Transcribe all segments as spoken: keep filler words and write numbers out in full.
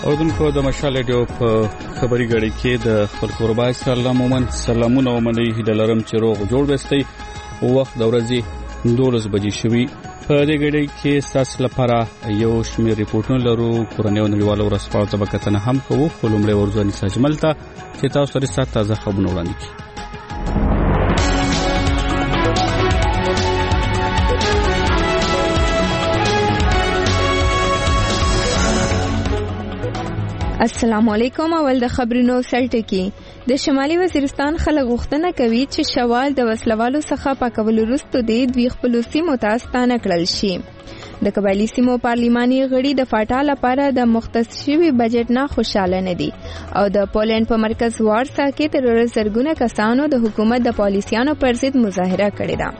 اوردونکو د مشال ډیو په خبري غړي کې د خپل قربای سلام مومن سلامونه ومني هدلرم چې روغ جوړ وستي وخت د ورځې دولس بجې شوي په دې غړي کې ساس لپاره یو شمېر ریپورتونه لرو کورنۍ نړیوالو ورسپاو طبقتنه هم کوو خلومړي ورځنی سجملته چې تاسو لري سات تازه خبرونه وړاندې کړي. السلام علیکم. اول د خبرونو سلټکی. د شمالي وزیرستان خلک غوښتنه کوي چې شوال د وسلوالو څخه پاکولو وروسته د دوی خپل سیمو ته ستانه کړل شي. د قبایلی سیمو پارلیماني غړي د فاټا لپاره د مختص شوي بجټ نه خوشاله نه دي او د پولند په مرکز وارسا کې تر زرګونه کسانو د حکومت د پالیسیانو پر ضد مظاهره کړې ده.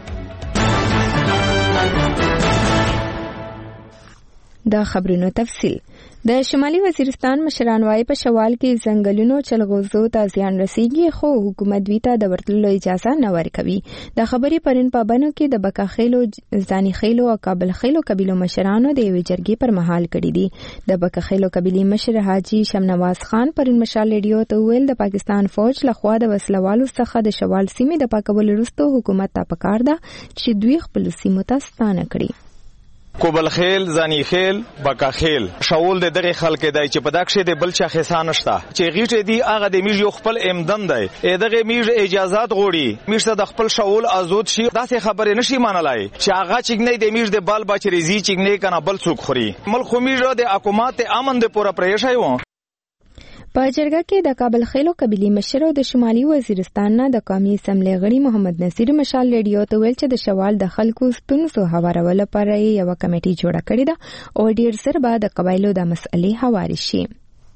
د خبرونو تفصیل. د شمالي وزیرستان مشران وايي په شوال کې ځنګلونو چلغوزو ته زیان رسیږي خو حکومت دوی ته د ورتلو اجازه نه ورکوي. د خبري پرین پابندو کې د بکا خېلو ځاني خېلو او کابل خېلو قبيلو مشرانو د یوې جرګې پر مهال کړي دي. د بکا خېلو قبيلي مشر حاجی شمنواز خان پرین مشال ریډیو ته ویل د پاکستان فوج لخوا د وسلوالو څخه د شوال سیمې د پاکولو وروسته حکومت ته پکار ده چې دوی خپل سیمو ته ستانه کړي. کوبل خیل زانی خیل بکا خیل شاول د دغه خلک دی چې په داکشه د بلچا خسان نشته چې غیټه دی هغه د میژ یو خپل امدن دی دغه میژ اجازهات غوړي میژ د خپل شاول آزاد شي داسې خبره نشي مانلای چې هغه چګنی د میژ د بال بچ ریزي چګنی کنه بل څوک خوري ملک میژ د حکومت امن د پوره پریشای و. په جرګه کې د کابل خېلو قبيلي مشر او د شمالي وزیرستان نه د قومي اسمبلی غړي محمد نصیر مشال ریډیو ته ویل چې د شوال د خلکو ستونزو هوارولو لپاره یو کمیټي جوړه کړې ده او ډیر زر به د قبایلو د مسئلې هواري شي.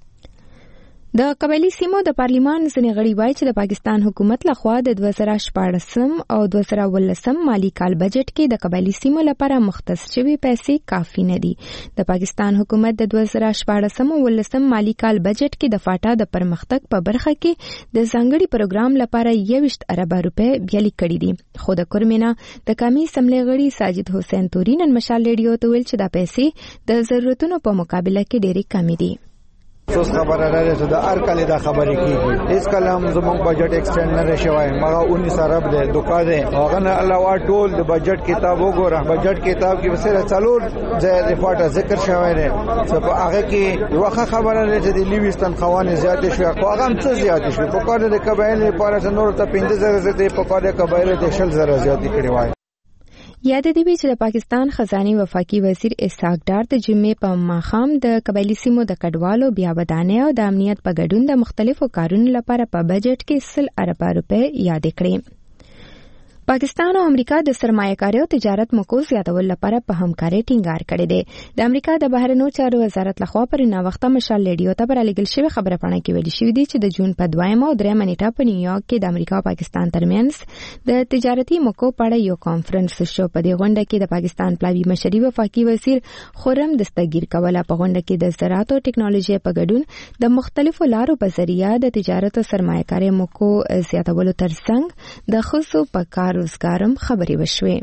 د قبایلی سیمو د پارلیمان ځینې غړي وایي چې د پاکستان حکومت لخوا د دوه زره شپاړسم او دوه زره اوولسم مالي کال بجټ کې د قبایلی سیمو لپاره مختص شوي پیسې کافي نه دي. د پاکستان حکومت د دوه زره شپاړسم او اوولسم مالي کال بجټ کې د فاټا د پرمختګ په برخه کې د ځانګړي پروګرام لپاره یوویشت اربه روپۍ بیالي کړي دي خو د کورمینه د قومي اسمبلی غړي ساجد حسین توري نن مشال ریډیو ته ویل چې دا پیسې د ضرورتونو په مقابله کې ډېرې کمې دي. څه خبره لري چې د هر کله دا خبرې کیږي هیڅ کله هم زموږ بجټ ایکسټند نه شوی مګر انیس ارب دی دوکا دی هغه نه علاوه ټول د بجټ کتاب وګوره بجټ کتاب کې وسره څلور ځای د فاټا ذکر شوی دی چې په هغه کې یو خبره لري چې د لیوستان خوانه زیات شوی خو هغه هم څه زیات شوی په کار د قبایل لپاره نور ته پنځه زره زیات په کار د قبایل د شل زره زیات کړي وای. یاد دی چې د پاکستان خزاني وفاقي وزیر اسحاق ډار د جمعې په ماښام د قبایلی سیمو د کډوالو بیا ودانۍ او د امنیت په ګډون د مختلفو کارونو لپاره په بجټ کې سل اربه روپۍ یاد کړې. پاکستان او امریکا د سرمایه‌کاري او تجارت موقع زیاتولو لپاره په همکاري ټینګار کړی دی. د امریکا د بهرنیو چارو وزارت لخوا پر ناوخته مشال ریډیو ته برابر شوی خبره پاڼه کې ویل شوی دی چې د جون په دویمه او دریمه نیټه په نیویارک کې د امریکا او پاکستان ترمنځ د تجارتي موقع په اړه یو کانفرنس شو. په دې غونډه کې د پاکستان پلاوی مشري وفاقي وزیر خرم دستگیر کوله. په غونډه کې د زراعت او ټکنالوژي په ګډون د مختلفو لارو په ذریعہ د تجارت او سرمایه‌کاري موقع زیاتولو ترڅنګ د خصوصو په کار روزګارم خبري وشوي.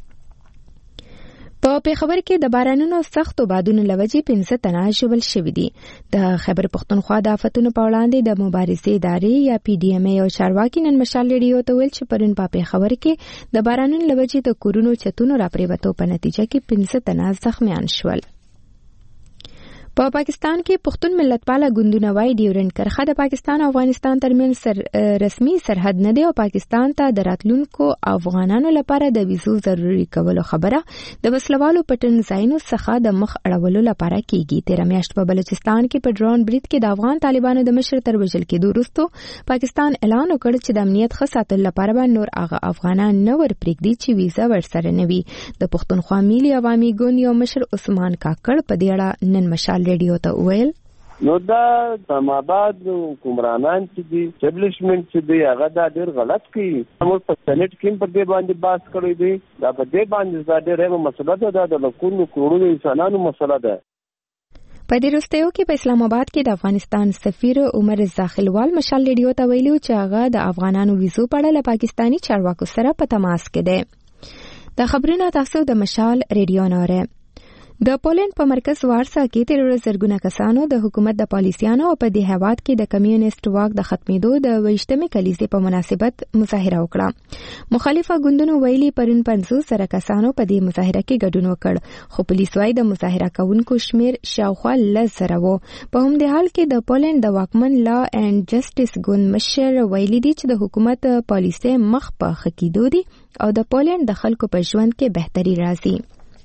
په پیښور کې د بارانونو سختو بادونو لوجې پنځه تنه ژوبل شوي دي. د خیبر پښتونخوا د آفتونو په وړاندې د مبارزې ادارې یا پی ډی ایم ای او چارواکي نن مشال ریډیو ته ویل چې پرون په پیښور کې د بارانونو لوجې د کورونو چتونو راپریوتو په نتیجه کې پنځه تنه زخمیان شول. په پاکستان کې پښتون ملتپاله ګوندونه وايي ډیورنډ کرښه د پاکستان او افغانستان ترمنځ سر رسمي سرحد نه دی او پاکستان ته د راتلونکو افغانانو لپاره د ویزو ضروري کولو خبره د وسلوالو پټن ځایونو څخه د مخ اړولو لپاره کیږي. تیر میاشت په بلوچستان کې په ډرون برید کې د افغان طالبانو د مشر تر وژل کېدو وروسته پاکستان اعلان وکړ چې د امنیت ښه ساتلو لپاره به نور هغه افغانان نه ورپرېږدي چې ویزه ورسره نه وي. د پښتونخوا ملي عوامي ګوند یو مشر عثمان کاکړ په دې اړه نن مشال ریډیو ته ویل نو دا اسلامآباد حکمرانان چې دي اسټابلیشمنت چې دی هغه دا ډېر غلط کوي. موږ په سېنات کې په دې باندې بحث کړی دی دا په دې باندې دا ډېره مسله ده دا د لکونو کروڑو انسانانو مسله ده. په دې وروستیو کې په اسلام آباد کې د افغانستان سفیر عمر زاخلوال مشال ریډیو ته ویلو چې هغه د افغانانو ویزو په اړه له پاکستاني چارواکو سره په تماس کې دی. د خبرونو تاسو د مشال ریډیو نوره د پولند په مرکز وارسا کې تیر ورځ زرګونه کسانو د حکومت د پالیسیانو او په دې هیواد کې د کمیونیست واک د ختمېدو د ویشتمې کلیزې په مناسبت مظاهره وکړه. مخالفه ګوندونو ویلي پرون پنځوس زره کسانو په دې مظاهره کې ګډون وکړ، خو پولیس وايي د مظاهره کوونکو شمیر شاوخوا لس زره و. په همدې حال کې د پولند د واکمن لا اینډ جسټس ګوند مشر ویلي دي چې د حکومت پالیسي مخ په ښه کېدو دي او د پولند د خلکو په ژوند کې بهتري راځي.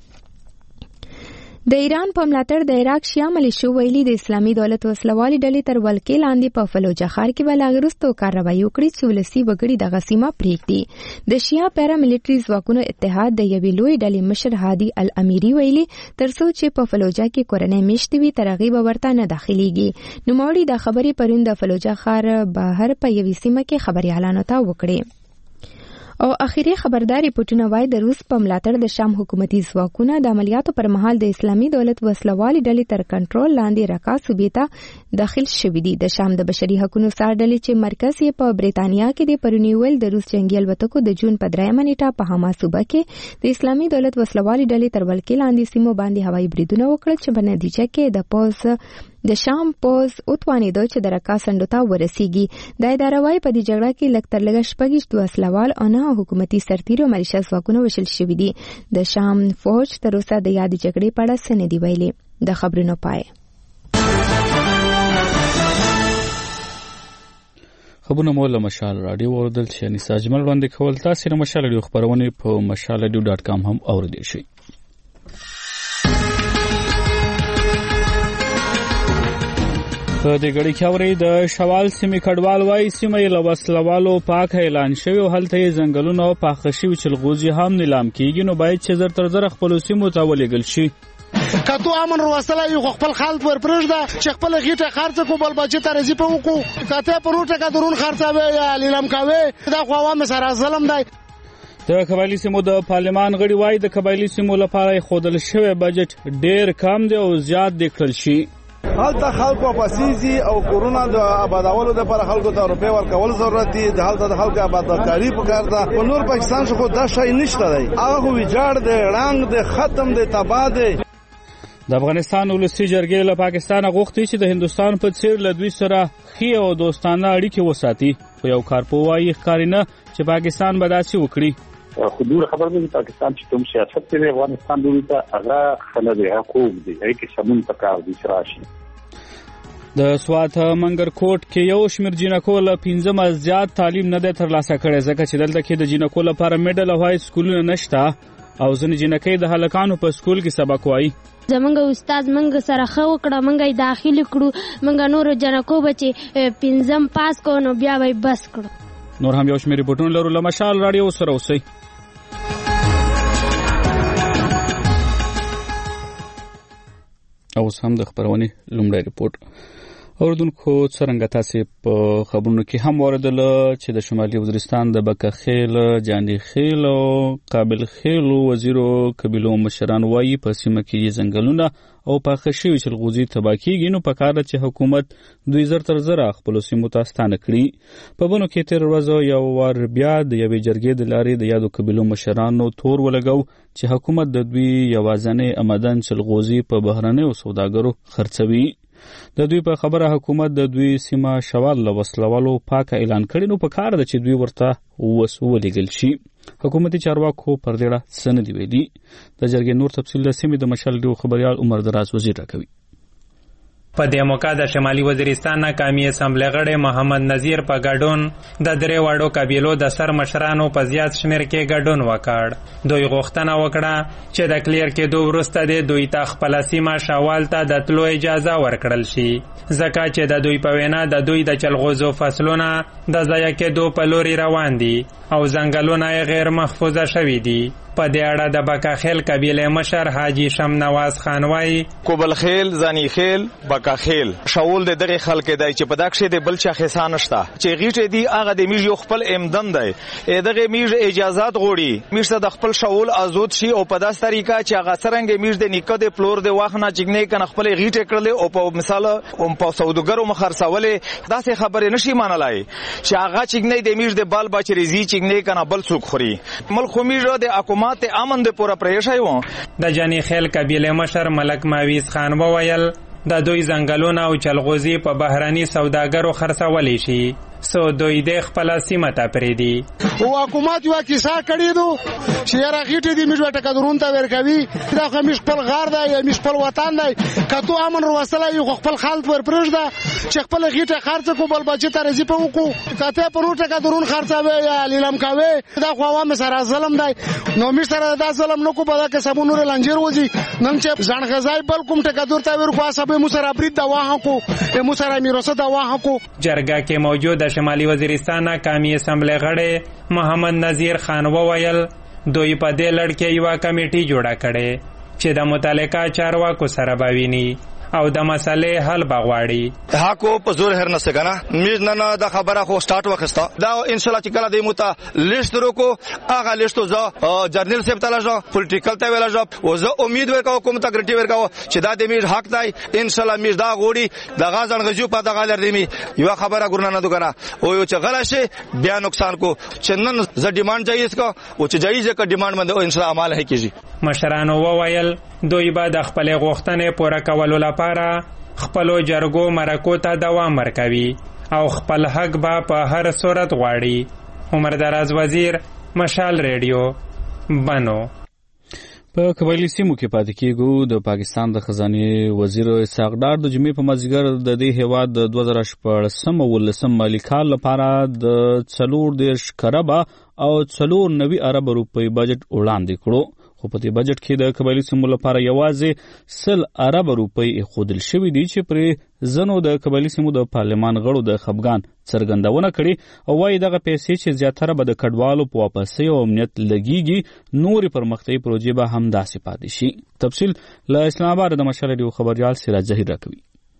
د ایران په ملاتړ د عراق شیا ملیشو ویلي د اسلامي دولت وسلوالې ډلې تر ولکې لاندې په فلوجه ښار کې به لا وروسته کاروایي وکړي چې ولسي وګړي دغه سیمه پرېږدي. د شیا پیرا ملټري ځواکونو اتحاد د یوې لویې ډلې مشر هادي الامیري ویلي تر څو چې په فلوجه کې کورنۍ میشتې وي تر هغې به ورته نه داخليږي. نوموړي دا خبرې پرون د فلوجه ښار بهر په یوې سیمه کې خبريالانو ته وکړې. او اخیری خبرداري پټونه وای د روس په ملاتړ د شام حکومتي ځواکونه د عملیاتو پر مهال د اسلامي دولت وسلوالې ډلې تر کنټرول لاندې رکا صوبې ته داخل شوي دي. د شام د بشري حقوقو سار ډلې چې مرکز یې په بریتانیا کې د پرونیول د روس جنگي الوتکو د جون په درېمه نیټه په حما صوبه کې د اسلامي دولت وسلوالې ډلې تر ولکې لاندې سیمو باندې هوایي بریدونه وکړل چې په نتیجه کې د پوز د شام پوز اوتوانیدو چې د رکا سندو ته ورسیږي. د اداره وايي په دې جګړه کې لږ تر لږه شپږ وسلوال او نه حکومتي سرتیرو ملیشه ځواکونه وشل شوي دي. د شام فوج تر اوسه د یاد جګړې په اړه څه نه دي ویلي. د خبرونو پای. خبرونه مو له مشال رادیو اوردل چې نسا اجمل وړاندې کول. تاسو د مشال رادیو خبرونه په مشال رادیو ډاټ کام هم اوریدئ شئ. په دې غړي کې اوري د شوال سیمې کډوال وای سیمې له وسلوالو پاک اعلان شوی او هلته ځنګلونو پاخه شوی چې لغوزي هم نیلام کیږي، نو باید چې زر تر زر خپل سیمو ته ولېږل شي. کتو امن وروسله یو خپل خالد ور پرېږده چې خپل غیټه خرڅ کو بل بچی ته رزي په وکړو کته په روټه کا درون خرڅاوي یا لیلام کاوي دا خو عوام سره ظلم دی. د قبایلی سیمو د پارلمان غړي وای د قبایلی سیمو لپاره خودل شوی بجټ ډیر کم دی او زیات دی کړل شي. حالته خلکو پاسيزي او کورونا د آبادولو لپاره خلکو ته روپے ورکول ضرورت دي. د حالته د خلکو آبادکاری پکار ده. په نور پاکستان شو دا شای نشته دی. هغه ویجاړ دی، رنګ دی، ختم دی، تباہ دی. د افغانستان ولسی جرګې له پاکستان غوښتي چې د هندستان په څیر له دوی سره خي او دوستانه اړیکې وساتي. خو یو کارپوهي ښکارینه چې پاکستان به داسې وکړي. خودور خبر دی پاکستان چې کوم سیاست دی افغانستان دوی ته هغه خلک حقوق دي هغه سمون پکار دي راشي. د سوات منګرکوټ کې یو شمیر جنکو له پنځم زیات تعلیم نه دی ترلاسه کړی ځکه چې دلته کې د جنکو لپاره میډل او هاي سکولونه نشته او ځینې جنکې د هلکانو په سکول کې سبق وایي. زمونږ استاد مونږ سره ښه وکړه، مونږ یې داخل کړو، مونږ نورو جنکو به چې پنځم پاس کړو نو بیا به بس کړو. نور هم یو شمیر رپورټونه لرو له مشال رادیو سره اوسئ. او هم د خبرونه لومړی رپورټ اوردونکو څنګه تاسو په خبرونو کې هم اوریدل چې د شمالي وزیرستان د بکخیل، جاندی خیل او قابل خیل وزیرو قبیلو مشران وایي په سیمه کې ځنګلونه او پاخه شوي چې لغوزي تباه کیږي، نو پکار ده چې حکومت دوی زر تر زر خپل سیمو ته ستانه کړي. په بونو کې تیر ورځ یو ور بیا د یوې جرګې د لارې د یادو قبیلو مشرانو تور ولګو چې حکومت د دوی یوازنې آمدن چې لغوزي په بهرنیو سوداګرو خرڅوي. د دوی په خبره حکومت د دوی سیمه شوال له وسلوالو پاک اعلان کړي، نو په کار ده چې دوی ورته وس ولېږل شي. حکومتي چارواکو پر دې اړه څه نه دي ویلي. د جرګې نور تفصیل د سیمې د مشال ډیو خبريال عمر دراز وزیر راکوي. په دې موقع د شمالي وزیرستان ناکامي اسمبلی غړی محمد نذیر په ګډون د درې واړو قبیلو د سر مشرانو په زیات شمیر کې ګډون وکړ. دوی غوښتنه وکړه چې د کلیر کېدو وروسته د دوی ته خپله سیمه شوال ته د تلو اجازه ورکړل شي، ځکه چې د دوی په وینا د دوی د چلغوزو فصلونه د ضایع کېدو په لوري روان دي او ځنګلونه یې غیر محفوظه شوي دي. په دې اړه د بکاخیل قبیله مشر حاجی شم نواز خان وایي کوبل خیل، زانی خیل، بکاخیل شاول د دغه خلک دی چې په دغه د بل چا خسان شته چې غیټه دی هغه د میج یو خپل امدن دی دغه میج اجازهات غوړي میج د خپل شاول آزاد شي او په داس طریقه چې هغه سرنګ میج د نیکه د پلور د واخنه چګنې کنه خپل غیټه کړل او په مثال او په سوداګرو مخرڅولې داسې خبره نشي مانلای چې هغه چګنې د میج د بال بچ ریزي چګنې کنه بل څوک خوري. ملک میج د جماعت امن د پورا پریشای و. د جانی خیل قبیله مشر ملک ماویز خان وویل د دوی ځنګلونه او چلغوزي په بهراني سوداګرو خرڅولی شي سو دوی د خپل سیمه ته پریدي. او حکومت یو کیسه کړی دو چې را غیټې دی میږه ټکا درون ته ورکوي دا خو مش خپل غار دی یا مش خپل وطن دی کته امن وروسله یو خپل خالد ور پرېږده چې خپل غیټه خرڅ کو بل بچی ته رزي په وکړو کته پر ټکا درون خرڅوي یا لیلم کوي دا خو عوام سره ظلم دی نو مش سره دا ظلم نو کو په دا کې سمونور لنجر وځي نن چې ځان غزای بل کوم ټکا دور ته ورکو سبه مو سره برید دا واه کو مو سره میروسه دا واه کو. جرګه کې موجود شمالي وزیرستان قومي اسمبلی غړی محمد نذیر خان وویل دوی په دې لړ کې یو کمیټي جوړه کړي چې د متعلقه چارواکو سره باوینی او د مسلې حل بغواړي. هاکو په زور هر نسته کنه میز نه نه د خبره خو سٹارټ وخستا دا ان شاء الله چې کله د موته لیست روکو هغه لیست زه جرنل صاحب تعالی جو پولیټیکل ته ویلا جو او زه امید ورکاو کوم ته ګرټي ورکاو چې دا د میز حق دی ان شاء الله میز دا غوړي د غازن غجو په دغه لر دی یو خبره ګورنه نه دوګنه او یو چې غلا شي بیا نقصان کو چې نن ز ډیماند جایز کو او چې جایز کا ډیماند باندې او ان شاء الله عمل هي کیږي. مشرانو وویل دوی به د خپل غوښتنې پوره کولو لپاره خپلو جرګو مرکو ته دوام ورکوي او خپل حق به په هر صورت غواړي. عمر دراز وزیر مشال ریډیو بنو. په قبایلی سیمو کې پاتې کېږو. د پاکستان د خزانه وزیر اسحاق ډار د جمعې په مازیګر د دې هیواد د دوه زره شپږم ولسم مالی کال لپاره د څلور دېرش کربه او څلور نوي ارب روپۍ بجټ وړاندې کړو خو په دې بجټ کې د قبایلی سیمو لپاره یوازې سل ارب روپۍ ایښودل شوي دي چې پرې ځینو د قبایلی سیمو د پارلمان غړو د خفګان څرګندونه کړې او وایي دغه پیسې چې زیاتره به د کډوالو په واپسۍ او امنیت لګیږي نورې پرمختیایي پروژې به همداسې پاتې شي. تفصیل له اسلام آباد د مشال ریډیو خبريال سراج ظهیر راکوي.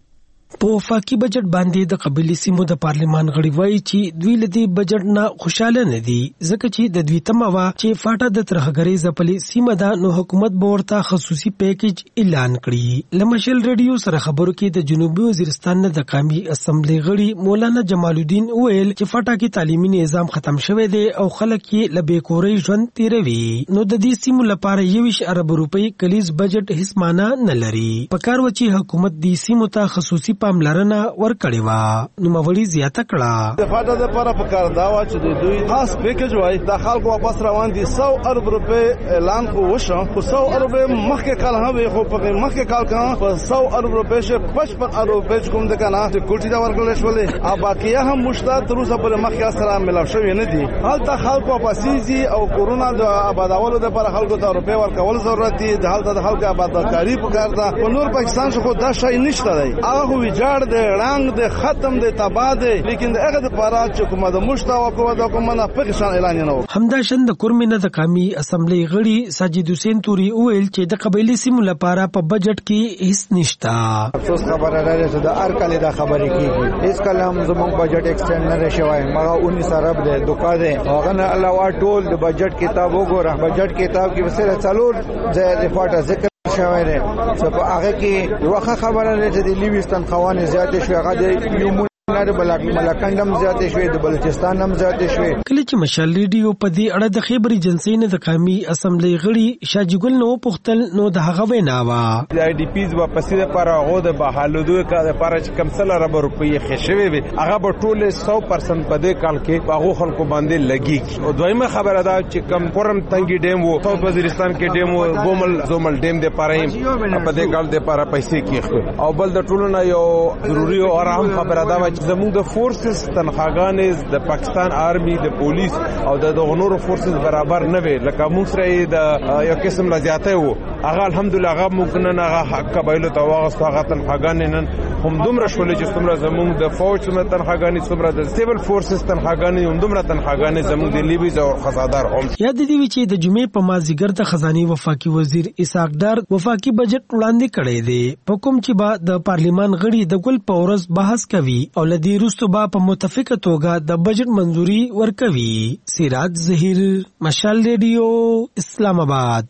په وفاقي بجټ باندې د قبایلی سیمو د پارلمان غړي وایي چې دوی له دې بجټ نه خوشاله نه دي ځکه چې د دوی تمه وه چې فاټه د ترهګرۍ ځپلې سیمه ده نو حکومت به ورته خصوصي پیکیج اعلان کړي. له مشل ریډیو سره خبرو کې د جنوبي وزیرستان نه د قومي اسمبلی غړي مولانا جمال الدین ویل چې فاټه کې تعلیمي نظام ختم شوی دی او خلک یې له بې کورۍ ژوند تیروي نو د دې سیمو لپاره یویش ارب روپۍ کلیز بجټ هیڅ معنا نه لري. پکار و چې حکومت دې سیمو ته خصوصي پاملرنه ورکړې وه نو مولي زیاته کړه. د فاټه د لپاره پکار دا و چې دوی خاص پیکیج وای د خلکو واپس روان دي سو ارب روپۍ اعلان کو وشو خو سو ارب مخکې کال هم خو په مخکې کال کې په سو ارب روپۍ شه پچپن ارب روپۍ کوم د کنه د کوټي دا ورکړل شولې او باقیه هم مشتاق تر اوسه په مخکې سره ملاو شوی نه دي. حالت خلکو واپسيزي او کورونا د آبادولو د لپاره خلکو ته روپۍ ورکول ضرورت دي د حالت د خلکو آبادکاری پکار ده په نور پاکستان خو دا شای نشته دی هغه ویجاړ د رنگ د ختم د تباہ دی لیکن د هغه د لپاره چې کومه د مشتاق او د کومه نه پاکستان اعلان نه و. همداشان د کورمینه د قومي اسمبلی غړي ساجد حسین توري ویل چې د قبایلی سیمو لپاره په بجټ کې هیڅ نشته. افسوس خبره ده چې د هر کله د خبرې کیږي هیڅ کله هم زموږ بجټ ایکسټند نه شوی مګر انیس ارب د دوکا ده هغه نه الله ټول د بجټ کتاب وګوره بجټ کتاب کې وسره څلور ځای د فاټه ذکر شوی دی چې په هغه کې یوه خبره ده چې د لیویستان خوانې زیاتې شوې هغه د یو د ملکندم زیاتې شوې د بلوچستان هم زیاتې شوې. کله چې مشال ریډیو په دې اړه د خیبر ایجنسی نه د قومي اسمبلی غړي شاجګل نو پختل نو د هغه وینا وا د آی ډی پیز واپسې لپاره هغه د بحالودو کا لپاره چې کم سل ارب روپۍ خښوي وي هغه به ټول سو پرسنټ په دې کال کې هغه خلکو باندې لګي. او دویمه خبره ده چې کم قرم تنګي ډیم وو ساوث وزیرستان کې ډیم وو ګومل زومل ډیم د پاره په دې کال د پاره پیسې کیخ او بل د ټولو نه یو ضروري او اهم خبره ده زموږ د فورسز تنخواګانې د پاکستان آرمي د پولیس او د غنورو فورسز برابر نه وي لکه موږ سره د یو قسم لزیاته وو هغه الحمدلله هغه موږ نن هغه قبایلو ته واغستو هغه تنخواګانې نن هم دومره شولې چې څومره زموږ د فوج څومره تنخواګانې څومره د سیول فورسز تنخواګانې هم دومره تنخواګانې زموږ د لیبیز او خزادار هم. یاد دي چې د جمعې په مازیګر د خزاني وفاقي وزیر اسحاق ډار وفاقي بجټ وړاندې کړی دی په کوم چې با د پارلیمان غړي د ګل په ورځ بحث کوي او لدی روستو با په متفقه توګه د بجټ منځوري ورکوي. سراج ظهیر مشال ریډیو اسلام آباد.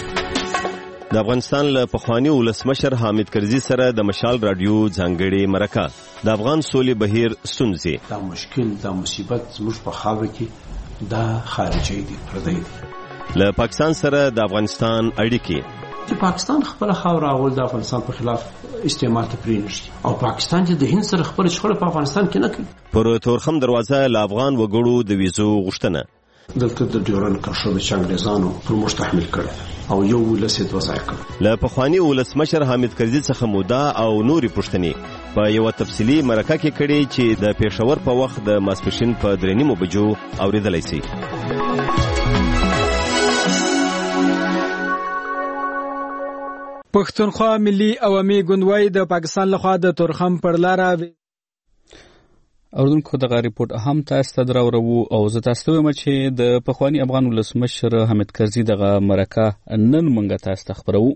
د افغانستان له پخوانی ولسمشر حامد کرزي سره د مشال رادیو ځانګړي مرکه د افغان سولې بهیر ستونزې دا مشکل دا مصیبت زموږ په خاوره کې دا خارجي دي پردي دي له پاکستان سره د افغانستان اړیکې چې پاکستان خپل خاور اول د افغانستان په خلاف استعمال ته پرېنښتي او پاکستان چې د هند سره خپل شخړه په افغانستان کې نه کوي. پر تورخم دروازه له افغان وګړو د ویزو غوښتنه دلته د ډیورن کرښه د چنګریزانو پر موږ تحمیل کړی او یو ولس یې دوه ځای کړ. له پخواني ولسمشر حامد کرزي څخه مودا او نوري پوښتنې په یو تفصیلي مرکه کې کړي چې د پېښور په وخت د ماسپښین په درې نیمو بجو اوریدلای شي. پښتونخوا ملي عوامي ګوند د پاکستان لخوا د تورخم پر لاره اوردونکو دغه ریپورت هم تاسو ته دراوړو او زه تاسو ته وایم چې د پخوانی افغان ولسمشر حامد کرزي دغه مرکه نن مونږ تاسو ته خبرو.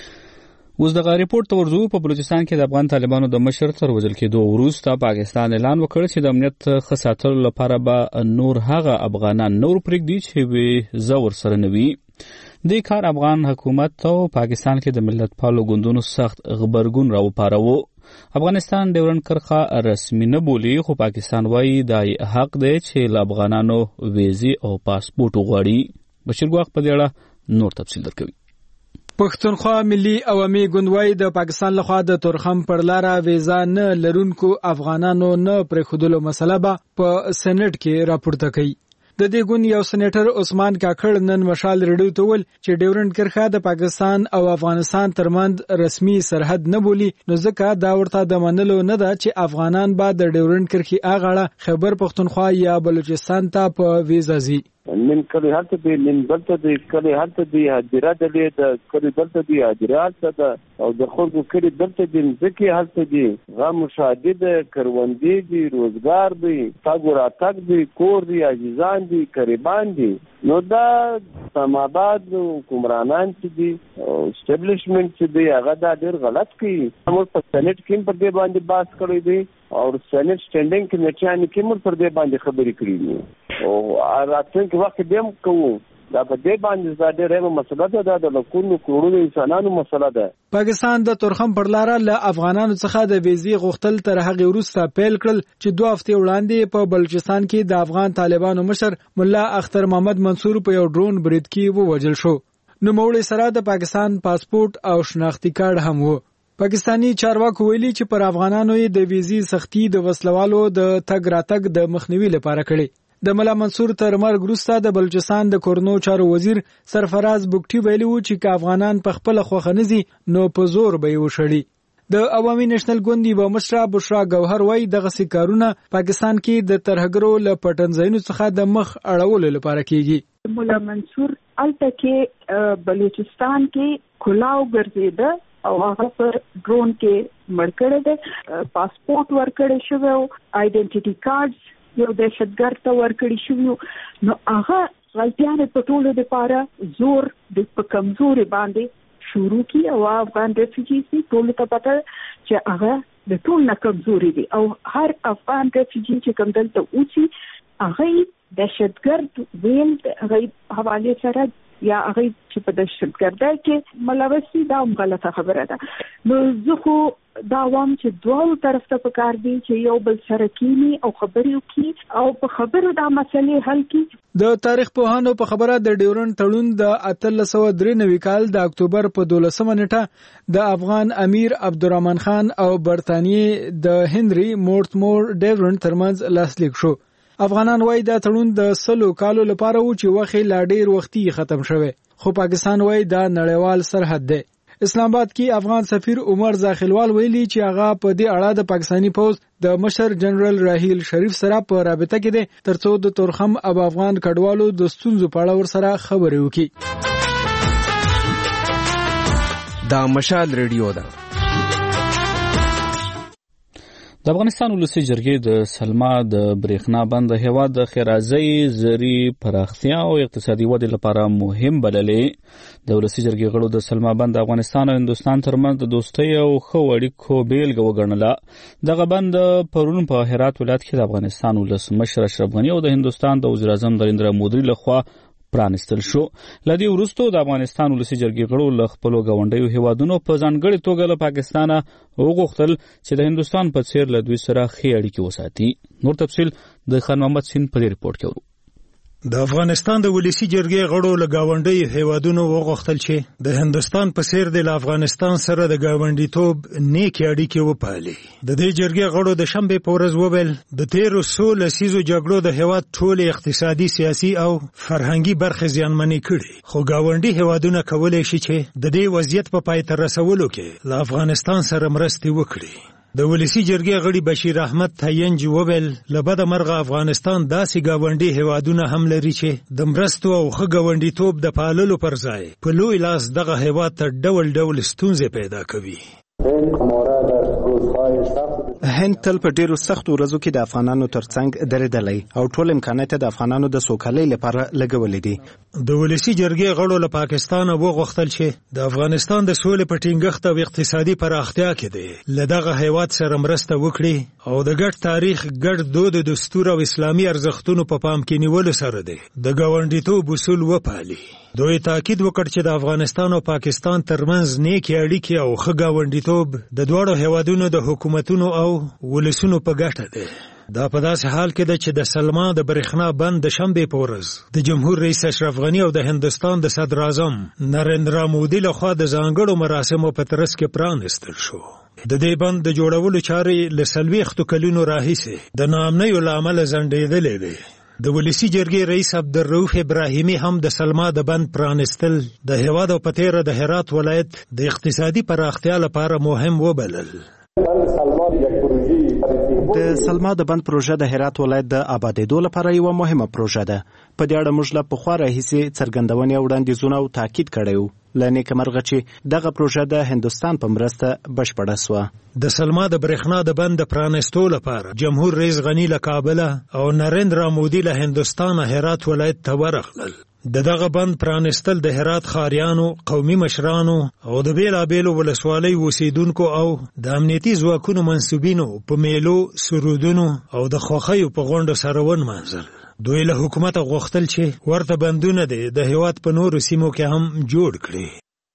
اوس دغه ریپورت ورزو په بلوچستان کې د افغان طالبانو د مشر تر وژل کېدو وروسته پاکستان اعلان وکړ چې د امنیت ښه ساتلو لپاره به نور هغه افغانان نور پرېږدي چې وي زور سره نه وي. دې کار افغان حکومت او پاکستان کې د ملت پالو ګوندونو سخت غبرګون راوپاروه. افغانستان ډیورنډ کرښه رسمي نه بولي خو پاکستان وایي دا حق دی چې له افغانانو ویزې او پاسپورټ وغواړي. بشیر ګواخ په دې اړه نور تفصیل درکوي. پښتونخوا ملي عوامي ګوند د پاکستان لخوا د تورخم پر لاره ویزا نه لرونکو افغانانو نه پرېښودلو مسله به په سېنات کې راپورته کوي. د دې ګوند یو سېنیټر عثمان کاکړ نن مشال ریډیو ته ویل چې ډیورنډ کرښه د پاکستان او افغانستان ترمنځ رسمي سرحد نه بولي نو ځکه دا ورته د منلو نه ده چې افغانان به د ډیورنډ کرښې اغاړه خیبر پښتونخوا یا بلوچستان ته په ویزا ځي. نن کله هلته دی نن بلته دی کله هلته دی حاضره دلې د کله دلته دی حاضرات ده او د خلکو کړي دلته دی ځکه هلته دی غو مشاهده ده کروندې دی روزګار دی تاګ راتګ دی کور دی عزیزان دی قریبان دی نو دا سماباد حکمرانان چې دی اسټابلیشمنت چې دی هغه دا ډېر غلط کوي. موږ په سېنات کې په دې باندې باس کړی دی او سېنات سټینډینګ کمیټې کې موږ پر دې باندې خبرې کړې دي او راتلونکي وخت دې هم کوو. دا په دې باندې دا ډېره مسله ده دا د لکونو کروڑو انسانانو مسله ده. پاکستان د تورخم پر لاره له افغانانو څخه د ویزې غوښتل تر هغه وروسته پیل کړل چې دوه هفتې وړاندې په بلوچستان کې د افغان طالبانو مشر مولا اختر محمد منصور په یو ډرون برید کې ووژل شو. نوموړي سره د پاکستان پاسپورت او شناختی کارت هم و. پاکستانی چارواکو ویلي چې پر افغانانو د ویزې سختی د وسلوالو د تګ راتګ د مخنیوي لپاره کړي. د مولا منصور تر مرګ وروسته د بلوچستان د کورنو چارو وزیر سرفراز بوکټي ویلي و چې که افغانان په خپل خوښه نه ځي نو په زور به یې وشړي. د عوامي نېشنل ګوند یوه مشره بشرا ګوهر وایي دغسې کارونه پاکستان کې د ترهګرو له پټنځایونو څخه د مخ اړولو لپاره کیږي. مولا منصور الته کې بلوچستان کې کلاو ګرځیده او هغه پر ډرون کې مړ کړی دی. پاسپورت ورکړی شوی او آیډنټیټي کارډ یو دهشتګرد ته ورکړی شوی نو هغه غلطیانې په ټولو دپاره زور د په کمزوري باندې شروع کی او افغان ریفیوجیز دي ټولو ته پته چې هغه د ټول نه کمزوري دي او هر افغان ریفیوجي چې کوم دلته اوسي هغه دهشتګرد ویل هغه حواله سره یا هغه چې په دهشتګردۍ کې ملوث دا هم غلطه خبره ده. نو زه خو دا وایم چې دواړو طرف ته پکار دي چې یو بل سره کینی او خبرې وکړي او په خبرو دا مسلې حل کړي. د تاریخ پوهانو په خبره د ډیورنډ تړون د اتلس سوه درې نوي کال د اکتوبر په دولسمه نیټه د افغان امیر عبدالرحمن خان او برطانیې د هنري مورټمور ډیورنډ ترمنځ لاسلیک شو. افغانان وایي دا تړون د سلو کالو لپاره و چې وخت لا ډیر وختي ختم شوی خو پاکستان وایي دا نړیوال سرحد دی. اسلام آباد کې افغان سفیر عمر زاخلوال ویلي چې هغه په دې اړه د پاکستانی پوز د مشر جنرال راهیل شریف سره په رابطه کې دی ترڅو د تورخم او افغان کډوالو د ستونزو په اړه ورسره خبرې وکړي. دا مشال ریډیو ده. د افغانستان ولسی جرګې د سلما د برېښنا بند د هیواد د خیرازۍ زری پراختیا او اقتصادي ودې لپاره مهم بللې. د ولسی جرګې غړو د سلما بند د افغانستان او هندوستان ترمنځ د دوستۍ او ښو اړیکو بیلګه وګڼله. دغه بند پرون په هرات ولایت کې د افغانستان ولسمشر اشرف غني او د هندوستان د وزیر اعظم نریندرا مودي لخوا پرانستل شو. لدی ورستو د افغانستان ولسی جرګې غړو له خپلو ګاونډیو هیوادونو په ځانګړي توګه له پاکستان وغوښتل چې د هندوستان په څیر له دوی سره ښې اړیکې وساتي. نور تفصیل د خان محمد سین په ریپورت کې ورو. د افغانستان د ولسی جرګې غړو له گاونډي هیوادونو وغوښتل چې د هندستان په څیر د افغانستان سره د گاونډیتوب نیک اړیکې وپالي. د دې جرګې غړو د شنبه په ورځ وویل د تیرو څو لسیزو جګړو د هیواد ټول اقتصادي، سیاسي او فرهنګي برخې زیانمنې کړي، خو گاونډي هیوادونه کولای شي چې د دې وضعیت په پای ته رسولو کې له افغانستان سره مرسته وکړي. د ولسی جرګې غړي بشیر احمد تاینج وویل له بده مرغه افغانستان داسې گاونډي هیوادونه هم لري چې د مرستو او ښه ګاونډیتوب د پاللو پر ځای په لوی لاس دغه هیواد ته ډول ډول ستونزې پیدا کوي. هند تل په ډیرو سختو ورځو کې د افغانانو ترڅنګ درېدلی او ټول امکانات د افغانانو د سوکالۍ لپاره لګولې دي. د ولسی جرګې غړو له پاکستان وغوښتل چې د افغانستان د سولې په ټینګښت او اقتصادي پراختیا کې دی له دغه هیواد سره مرسته وکړي او د ګډ تاریخ، ګډ دود، دستور او اسلامي ارزښتونو په پام کې نیولو سره دی د ګاونډیتوب اصول وپالي. دوی تاکید وکړ چې د افغانستان او پاکستان ترمنځ نیکې اړیکې او ښه ګاونډیتوب د دواړو هیوادونو د حکومتونو او ولسونو په ګټه دی. دا په داسې حال کې ده چې د سلما د برېښنا بند د شنبې په ورځ د جمهور رئیس اشرف غني او د هندستان د صدر اعظم نریندرا مودي لخوا د ځانګړو مراسمو په ترڅ کې پرانستل شو. د دې بند د جوړولو چارې له څلوېښتو کلونو راهیسې د ناامنیو له امله ځنډېدلې وې. د ولسی جرګې رئیس عبدالرؤف ابراهیمي هم د سلما د بند پرانستل د هیواد او په تیره د هرات ولایت د اقتصادي پراختیا لپاره مهم وبلل. د سلما د بند پروژه د هرات ولایت د آبادېدو لپاره یوه مهمه پروژه ده. په دې اړه موږ له پخوا راهیسې څرګندونې او وړاندیزونه او تاکید کړی و. له نیکمرغه چې دغه پروژه د هندوستان په مرسته بشپړه سوه. د سلما د برېښنا د بند د پرانستو لپاره جمهور رئیس غني له کابله او نریندرا مودي له هندوستانه هرات ولایت ته ورغلل. د دغه بند پرانستل د هرات ښاریانو، قومي مشرانو او د بیلابیلو ولسوالۍ اوسیدونکو او د امنیتي ځواکونو منسوبینو په میلو، سرودونو او د خوښیو په غونډو سره ونمانځل. دوی له حکومته غوښتل چې ورته بندونه دي د هیواد په نورو سیمو کې هم جوړ کړي.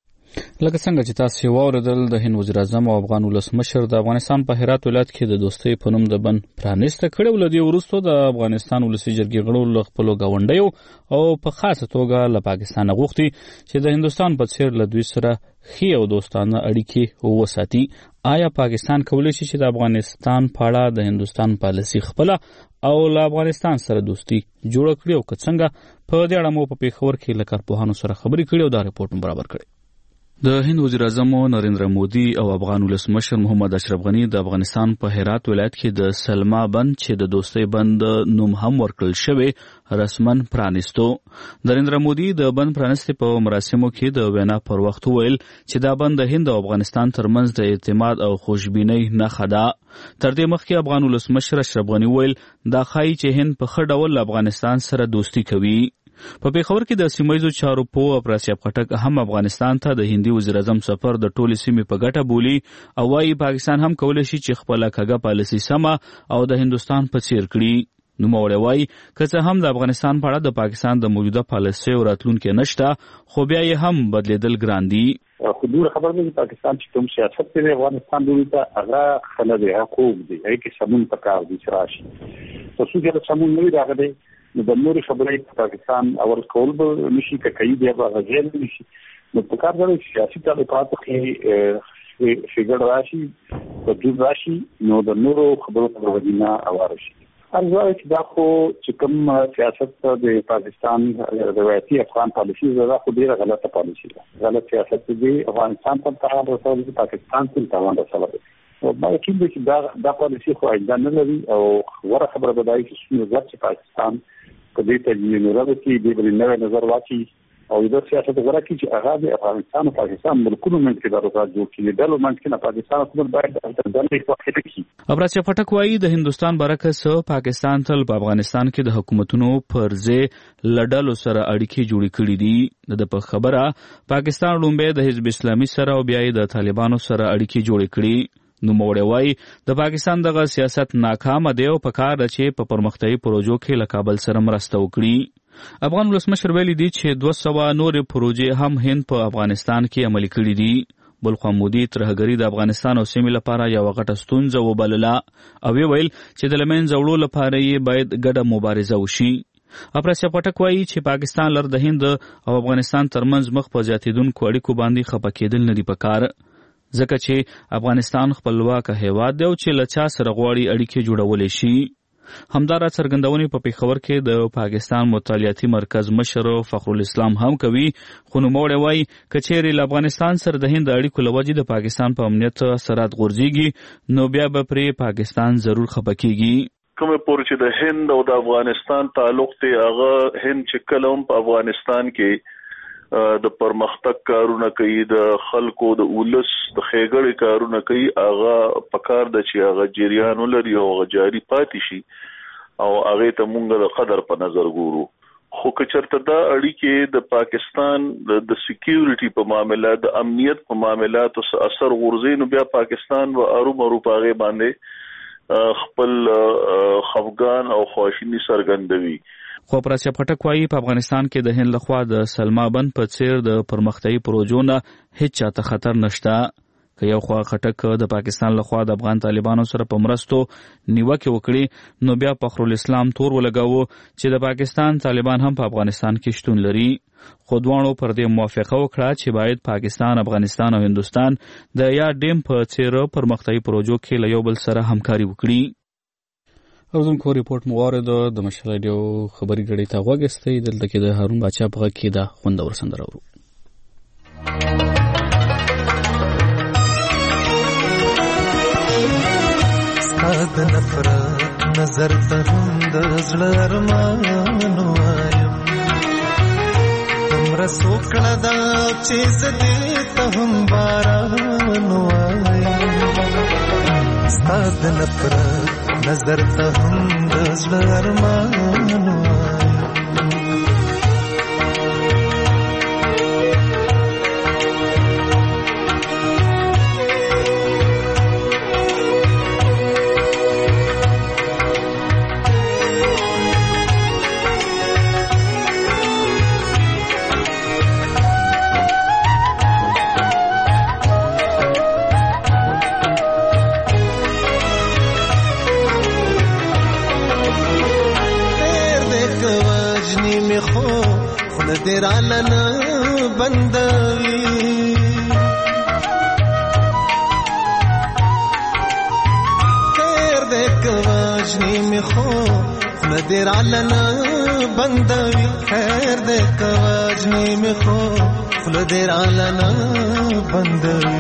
لکه څنګه چې تاسو واوریدل، د هند وزیر اعظم او افغان ولسمشر د افغانستان په هرات ولایت کې د دوستۍ په نوم د بند پرانسته کړې. ولدي وروسته د افغانستان ولسی جرګې غړو له خپل گاونډیو او په خاصه توګه له پاکستان غوښتي چې د هندستان په څیر له دوی سره ښې او دوستانه اړیکې وساتي. آیا پاکستان کولی شي چې د افغانستان په اړه د هندستان پالیسي خپله او له افغانستان سره دوستي جوړه کړي او که څنګه؟ په دې اړه مو په پېښور کې له کارپوهانو سره خبرې کړې او دا رپورټ برابر کړی. د هند وزیر اعظم نریندرا مودي او افغان ولسمشر محمد اشرف غني د افغانستان په هرات ولایت کې د سلما بند چې د دوستۍ بند نوم هم ورکړل شوی رسمن پرانستو. نریندرا مودي د بند پرانستې په مراسمو کې د وینا پر وخت ویل چې دا بند د هند او افغانستان ترمنځ د اعتماد او خوشبینۍ نښه ده. تر دې مخکې افغان ولسمشر اشرف غني ویل دا ښایي چې هند په ښه ډول افغانستان سره دوستي کوي. په پېښور کې د سیمه ییزو چارو پوه افراسیاب خټک هم افغانستان ته د هندي وزیر اعظم سفر د ټولې سیمې په ګټه بولي او وايي پاکستان هم کولی شي چې خپله کږه پالیسي سمه او د هندوستان په څیر کړي. نوموړی وایي که څه هم د افغانستان په اړه د پاکستان د موجوده پالیسیو راتلونکی نشته، خو بیا یې هم بدلیدل ګران دي. خو دومره خبر دی چې پاکستان چې کوم سیاست دی افغانستان دوی ته هغه ښه نه دی، هغه خوب دی، هغې کې سمون پکار دی چې راشي. تر څو چې سمون نه وي راغلی نو د نورې خبرې په پاکستان اول کول به نشي، که کوي بیا به غږیل نشي. نو په کار دی سیاسي تعلقاتو کې ښېګړه راشي، بدلون راشي، نو د نورو خبرو په وجې نه اواره شي. هر ځای چې دا خو چې کوم سیاست د پاکستان روایتي افغان پالیسي ده، دا خو ډېره غلطه پالیسي ده، غلط سیاست دی. افغانستان ته تاوان رسولی دی، پاکستان ته تاوان رسولی دی. ما یقین دی چې دا دا پالیسي خو اجدا نه لري او غوره خبره به دا وي چې څومره زیات چې پاکستان په دې تجزیه وکړي، دې باندې نوی نظر واچوي او دا سیاست غوره کړي چې هغه د افغانستان او پاکستان ملکونو منځ کې دا روغات جوړ کړي. د منځ کې نه پاکستان حکومت باید د دې په خاطر کې ابراج پټک وایي د هندستان برعکس پاکستان تل په افغانستان کې د حکومتونو پر ځای لړلو سره اړیکې جوړې کړې دي. د په خبره پاکستان لومبه د حزب اسلامي سره او بیا د طالبانو سره اړیکې جوړې کړې. نو موړی وای د پاکستان دغه سیاست ناکامه دی او په کار ده چې په پرمختیایي پروژو کې له کابل سره مرسته وکړي. افغان ولسمشر ویلي دی چې دوه سوه نورې پروژې هم هند په افغانستان کې عملي کړي دي. بلخوا مودي ترهګري د افغانستان او سیمې لپاره یوه غټه ستونزه وبلله او ویل چې د له منځه وړو لپاره یې باید ګډه مبارزه وشي. افراسیا پټک وایي چې پاکستان لر د هند او افغانستان ترمنځ مخ په زیاتېدونکو اړیکو باندې خپه کېدل نه دي پکار، ځکه چې افغانستان خپلواک هیواد دی او چې له چا سره غواړي اړیکې جوړولی شي. همدارا څرګندونې په پېښور کې د پاکستان مطالعاتي مرکز مشر فخرالاسلام هم کوي، خو نوموړی وایي که چیرې له افغانستان سره د هند اړیکو له وجې د پاکستان په امنیت اثرات غورځېږي نو بیا به پرې پاکستان ضرور خپه کېږي. کومه پورې چې د هند او د افغانستان تعلق دی هغه هند چې کله هم په افغانستان کې د پرمختګ کارونه کوي، د خلکو د اولس د ښېګړې کارونه کوي، هغه پکار ده چې هغه جریان ولري او هغه جاري پاتې شي او هغې ته مونږ د قدر په نظر ګورو. خو که چېرته دا اړیکې د پاکستان د سکیورټي په معاملات د امنیت په معاملاتو اثر غورځوي نو بیا پاکستان به ارومرو په هغې باندې خپل خفګان او خواشیني څرګندوي. خو افراسیا پټک وایي په افغانستان کې د هند لخوا د سلما بند په څیر د پرمختیایي پروژو نه هیڅ چاته خطر نشته. که یو خوا خټک د پاکستان لخوا د افغان طالبانو سره په مرستو نیوکې وکړي نو بیا فخرالاسلام تور ولګاوه چې د پاکستان طالبان هم په افغانستان کې شتون لري. خو دواړو پر دې موافقه وکړه چې باید پاکستان، افغانستان او هندوستان د یا ډیم په څیر پرمختیایي پروژو کې له یو بل سره همکاري وکړي. اوردونکو ریپورت مو واورېده. د مشال راډیو خبري غړي ته غوږ ایستی. دلته کې د هارون باچا په غږ کې د خوندور سندره اورو. د نفرت نظر ته هم د زړه ارمانو وایم، دومره سوکړه ده چې زه دې ته هم باران وایم. ستا د نفرت نظر ته هم د زړه ارمانو وایم. دیرالنا بندوي خیر دې کواجنی می خو دیرالنا بندوي خیر دې کواجنی می خو دیرالنا بندوي.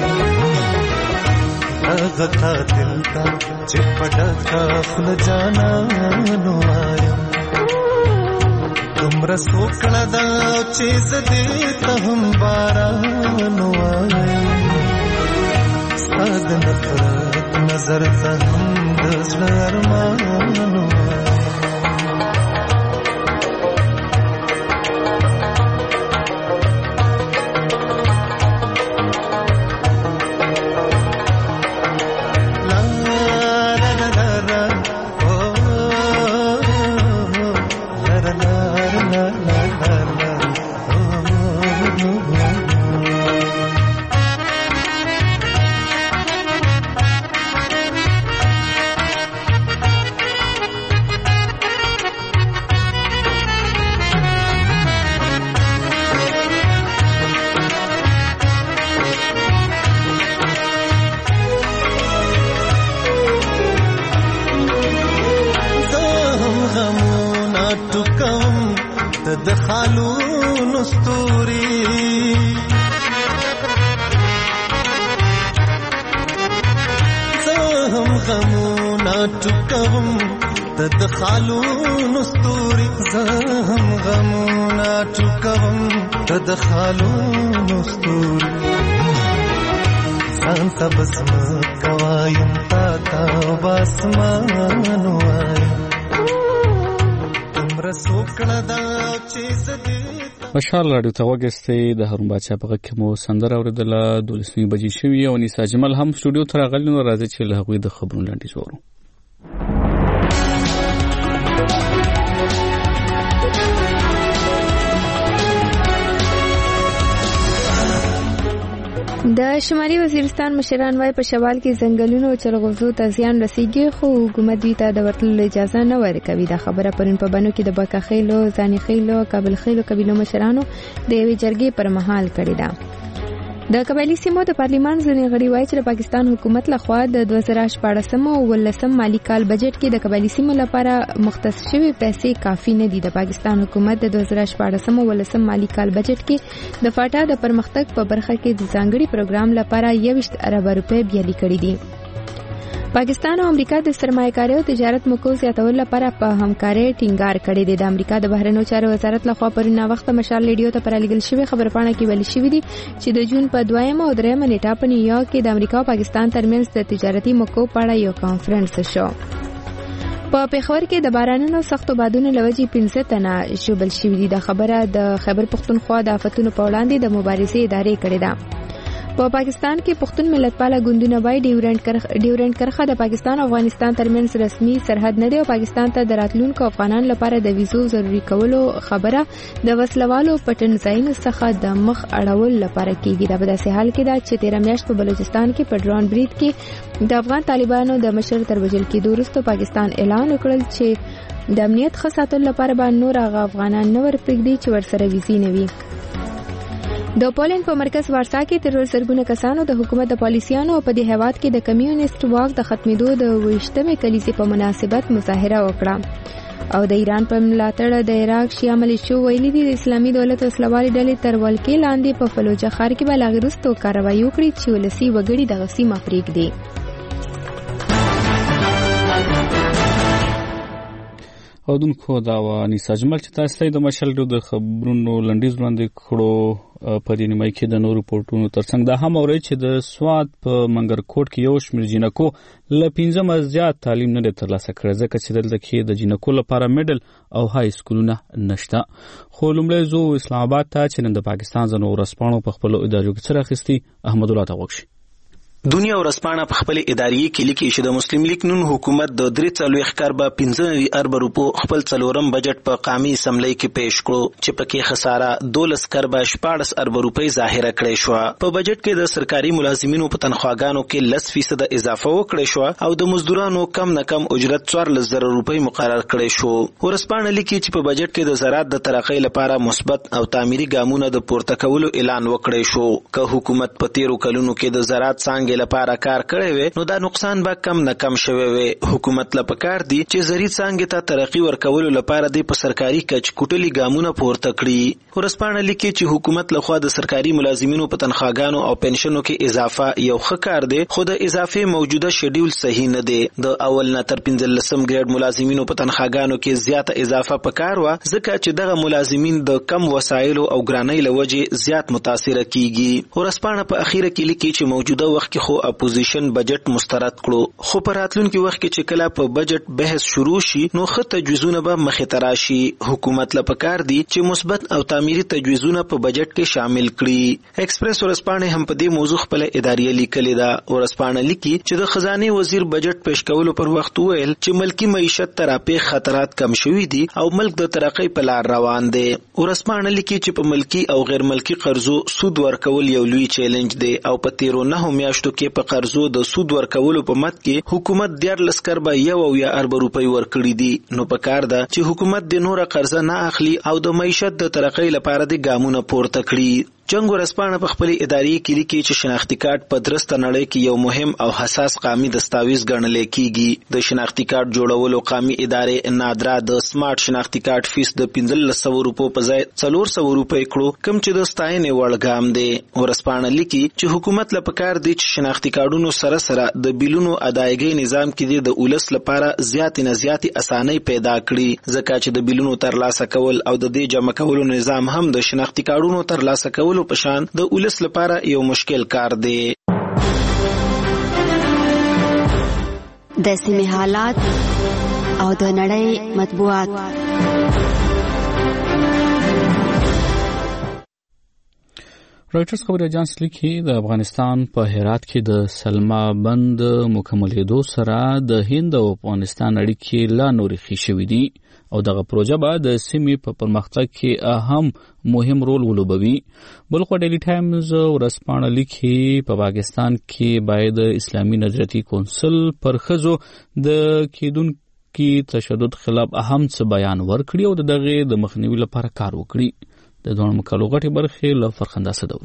هغه قاتل تا چې پټه خپل جانا نوایم، دومره سوکړه ده چې زه دې ته هم باران وایم. ستا د نفرت نظر ته هم د زړه ارمان وایم. مشال راډیو ته غوږ ایستی. د هارون باچا په غږ کې مو سندره اورېدله. دولسمې بجې شوي او نیسا جمل هم سټوډیو ته راغلي. نو راځئ چې له هغوی د خبرونو لنډیز واورو. د شمالي وزیرستان مشران وايي په شوال کې ځنګلونو او چلغوزو ته زیان رسیږي خو حکومت دوی ته د ورتلو اجازه نه ورکوي. دا خبره پرون په بنو کې د بکاخیلو، ځانخیلو، کابل خیلو قبیلو مشرانو د یوې جرګې پر مهال کړې ده. د قبایلی سیمو د پارلیمان ځینې غړي وایي چې د پاکستان حکومت لخوا د دوه زره شپاړسم او ولسم مالي کال بجټ کې د قبایلی سیمو لپاره مختص شوي پیسې کافي نه دي. د پاکستان حکومت د دوه زره شپاړسم او ولسم مالي کال بجټ کې د فاټا د پرمختګ په برخه کې د ځانګړي پروګرام لپاره یوویشت اربه روپۍ بیالي کړي دي. پاکستان او امریکا د سرمایه‌کارۍ او تجارت موقع زیاتولو لپاره په همکارۍ ټینګار کړی دی. د امریکا د بهرنیو چارو وزارت لخوا پرون وخت مشال ریډیو ته پرالګل شوی خبرپاڼه کې ویل شوی دی چې د جون په دویم او دریم نیټه په نیویارک کې د امریکا او پاکستان ترمنځ د تجارتي موقع په اړه یو کانفرنس شو. په پیښور کې د بارانونو سختو بادونو لوجې پنځه تنه ژوبل شوي دي. دا خبره د خیبر پښتونخوا د آفتونو په وړاندې د مبارزې ادارې کړې ده. په پا پاکستان کې پښتون ملتپاله ګوندونه وایي ډیورنډ کرخه ډیورنډ کرخه د پاکستان او افغانستان ترمنځ رسمي سرحد نه دی او پاکستان ته د راتلونکو افغانانو لپاره د ویزو ضروري کولو خبره د وسلوالو پټنځایونو څخه د مخ اړول لپاره کیږي. دا په داسې حال کې ده چې تیره میاشت په بلوچستان کې په ډرون برید کې د افغان طالبانو د مشر تر وژل کېدو وروسته پاکستان اعلان وکړل چې د امنیت ښه ساتلو لپاره به نور هغه افغانان نه ورپرېږدي چې ورسره ویزې نه وي. د پولند په مرکز وارسا کې تر زرګونه کسانو د حکومت د پالیسیانو په دې هیواد کې د کمیونیست واک د ختمېدو د ویشتمې کلیزې په مناسبت مظاهره وکړه او د ایران په ملاتړ د عراق شیعه ملیشو ویلي دي د اسلامي دولت وسلوالې ډلې تر ولکې لاندې په فلوجه ښار کې به لا وروسته کاروایي وکړي چې ولسي وګړي دغه سیمه پرېږدي. او دونکو دا و انیسا جمل چې تاسو د مشل د خبرونو لنډیز وړاندې کړو په دې نیمه کې د نورو پورټونو ترڅنګ دا هم اوري چې د سواد په منګرکوټ کې یو شمېر جینکو له پنځم زیات تعلیم نه ترلاسه کړی ځکه چې دلته کې د جینکو لپاره میډل او های سکولونه نشته. خو لومړی زو اسلام آباد ته چې نن د پاکستان ځینو ورځپاڼو په خپلو ادارو کې څه راخیستي احمد الله ته وغوښتي. دنیا ورځپاڼه په خپل ادارې کې لیکي چې د مسلم لیگ نون حکومت د درې څلوېښت کاربه پنځه اربه روپو خپل څلورم بجټ په قامي اسمبلی کې پیش کړو چې پکې خساره دولس کاربه شپاړس اربه روپۍ ظاهره کړې شوه. په بجټ کې د سرکاري ملازمینو په تنخواګانو کې لس فیصد اضافه وکړې شوه او د مزدورانو کم نه کم اجرت څوارلس زره روپۍ مقرر کړې شو. ورځپاڼه لیکي چې په بجټ کې د زراعت د ترقۍ لپاره مثبت او تعمیري ګامونه د پورته کولو اعلان وکړې شو. که حکومت په تیرو کلونو کې د زراعت څانګې لپاره کار کړی وي نو دا نقصان به کم نه کم شوی وي. حکومت له پکار دی چې زری څانګې ته ترقی ورکولو لپاره د په سرکاري کچ کوټلي ګامونه پورته کړي. ورځپاڼه لیکي چې حکومت لخوا د سرکاري ملازمینو په تنخواګانو او پنشنو کې اضافه یو ښه کار دی خو د اضافه موجوده شیډول صحیح نه دی. د اول نه تر پنځلسم ګریډ ملازمینو په تنخواګانو کې زیاته اضافه پکار و ځکه چې دغه ملازمین د کم وسایلو او ګرانۍ له وجې زیات متاثر کیږي. ورځپاڼه په اخیره کې لیکي چې موجوده وخت کې خو اپوزیشن بجټ مسترد کړو خو په راتلونکي وخت کې چې کله په بجټ بحث شروع شي نو ښه تجویزونه به مخې ته راشي. حکومت له پکار دی چې مثبت او تعمیري تجویزونه په بجټ کې شامل کړي. ایکسپریس ورځپاڼه هم په دې موضوع خپل اداري لیکلې ده. ورځپاڼه لیکي چې د خزانه وزیر بجټ پیش کولو پر وخت ویل چې ملکی معیشت تراپې خطرات کم شوي دي او ملک د ترقۍ په لار روان دی. ورځپاڼه لیکي چې په ملکی او غیر ملکی قرضو سود ورکول یو لوی چیلنج دی او په تیرو نهو میاشتو کې په قرضو د سود ورکولو په مت کې حکومت دیارلس کاربه یو او یا اربه روپۍ ورکړي دي. نو پکار ده چې حکومت د نور قرضه نه اخلي او د معیشت د ترقۍ لپاره د ګامونه پورته کړي. جنگ ورځپاڼه په خپل اداري کې لیکي چې شناختی کارت په درسته نړۍ کې یو مهم او حساس قامي دستاویز ګڼل کیږي. د شناختی کارت جوړولو قامي ادارې نادرا د سمارټ شناختی کارت فیس د پنځلس سوه روپو په ځای څلور سوه روپۍ کړو کوم چې د ستاینې وړ ګام دی. ورځپاڼه لیکي چې حکومت له پکار دی چې شناختی کارتونو سره سره د بیلونو ادایګۍ نظام کې د ولس لپاره زیات نه زیات اسانۍ پیدا کړي ځکه چې د بیلونو ترلاسه کول او د دې جمع کولو نظام هم د شناختی کارتونو ترلاسه کولو پشان د ولس لپاره یو مشکل کار دی. د سیمې حالات او د نړۍ مطبوعات. رويټرز خبري اژانس لیکي د افغانستان په هرات کې د سلما بند مکملېدو سره د هند او افغانستان اړیکې لا نورې ښې شوې دي او دغه پروژه به د سیمې په پرمختګ کې اهم مهم رول ولوبوي. بلخو ډیلی ټایمز ورځپاڼه لیکي په پاکستان کې باید اسلامي نظریاتي کونسل پر ښځو د کېدونکي تشدد خلاف اهم څه بیان ورکړي او دغه د مخنیوي لپاره کار وکړي. د دوه مکالو غټي برخې له فرخنده صدورو.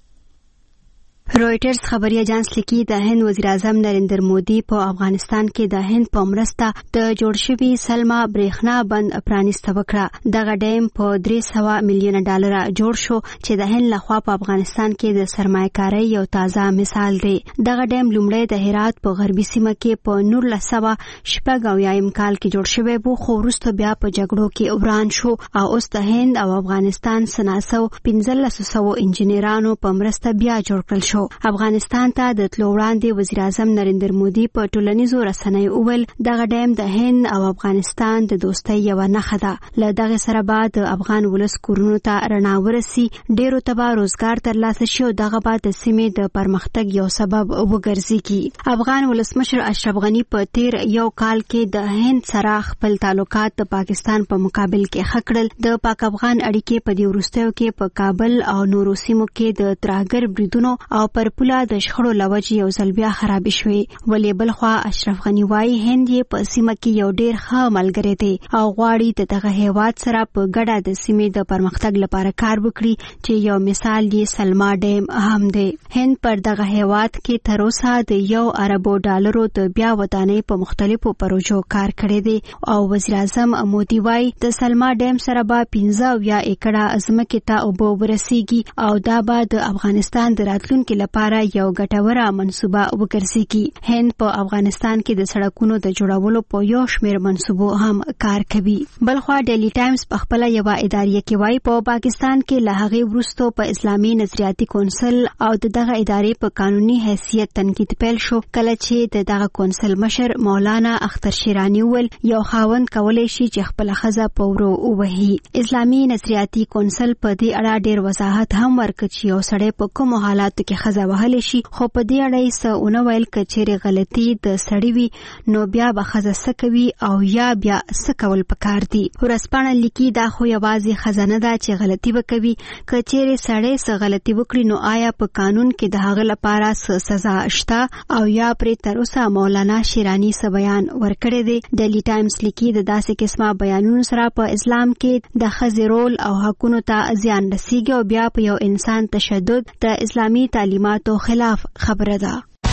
رويټرز خبري اژانس لیکي د هند وزیر اعظم نریندر مودي په افغانستان کې د هند په مرسته د جوړ شوي سلما برېښنا بند پرانیسته وکړه. دغه ډیم په درې سوه میلیونه ډالر جوړ شو چې د هند لخوا په افغانستان کې د سرمایه‌کارۍ یو تازه مثال دی. دغه ډیم لومړی د هرات په غربي سیمه کې په نولس سوه شپږ اویایم کال کې جوړ شوی و، خو وروسته بیا په جګړو کې وران شو او اوس د هند او افغانستان سناسو پنځلس سوه انجنیرانو په مرسته بیا جوړ کړل شو. افغانستان ته د تلو وړاندې وزیر اعظم نریندر مودي په ټولنیزو رسنیو وویل دغه ډیم د هند او افغانستان د دوستۍ یوه نښه ده. له دغه سره به د افغان ولس کورونو ته رڼا ورسي، ډیرو ته به روزګار ترلاسه شي او دغه به د سیمې د پرمختګ یو سبب وګرځي. افغان ولسمشر اشرف غني په تیر یو کال کې د هند سره خپل تعلقات د پاکستان په مقابل کې ښه کړل. د پاک افغان اړیکې په دې وروستیو کې په کابل او نورو سیمو کې د ترهګر بریدونو او پر پوله د شخړو لوجې یو ځل بیا خرابې شوې. ولې بلخوا اشرف غني وایي هند یې په سیمه کې یو ډیر ښه ملګری دی او غواړي د دغه هیواد سره په ګډه د سیمې د پرمختګ لپاره کار وکړي چې یو مثال یې سلما ډیم هم دی. هند پر دغه هیواد کې تر اوسه د یو اربو ډالرو د بیا ودانۍ په مختلفو پروژو کار کړی دی او وزیر اعظم مودي وایي د سلما ډیم سره به پنځه اویا ایکړه ځمکې ته اوبه ورسیږي او دا به د افغانستان د راتلونکي لپاره یو ګټوره منصوبه وګرځي. هند په افغانستان کې د سړکونو د جوړولو په یو شمېر منصوبو هم کار کوي. بلخوا ډیلی ټایمز په خپل یو ادارې کې وایي په پاکستان کې له هغې وروسته په اسلامي نظریاتي کونسل او دغه ادارې په قانوني حیثیت تنقید پیل شو کله چې د دغه کونسل مشر مولانا اختر شیرانی وویل یو خاوند کولی شي چې خپله ښځه په ورو ووهي. اسلامي نظریاتي کونسل په دې اړه ډېر وضاحت هم ورکړ چې یو سړی په کومو حالاتو کې ښځه وهلی شي، خو په دې اړه یې څه ونه ویل که چیرې غلطي د سړي وي نو بیا به ښځه څه کوي او یا بیا څه کول پکار دي. ورځپاڼه لیکي دا خو یوازې ښځه نه ده چې غلطي به کوي، که چیرې سړی څه غلطي وکړي نو آیا په قانون کې د هغه لپاره څه سزا شته او یا پرې تر اوسه مولانا شیرانی څه بیان ورکړی دی. ډیلی ټایمز لیکي د داسې قسمه بیانونو سره په اسلام کې د ښځې رول او حقونو ته زیان رسیږي او بیا په یو انسان تشدد د اسلامي تعلیماتو خلاف خبره ده.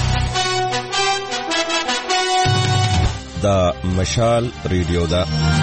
دا مشال ریډیو ده.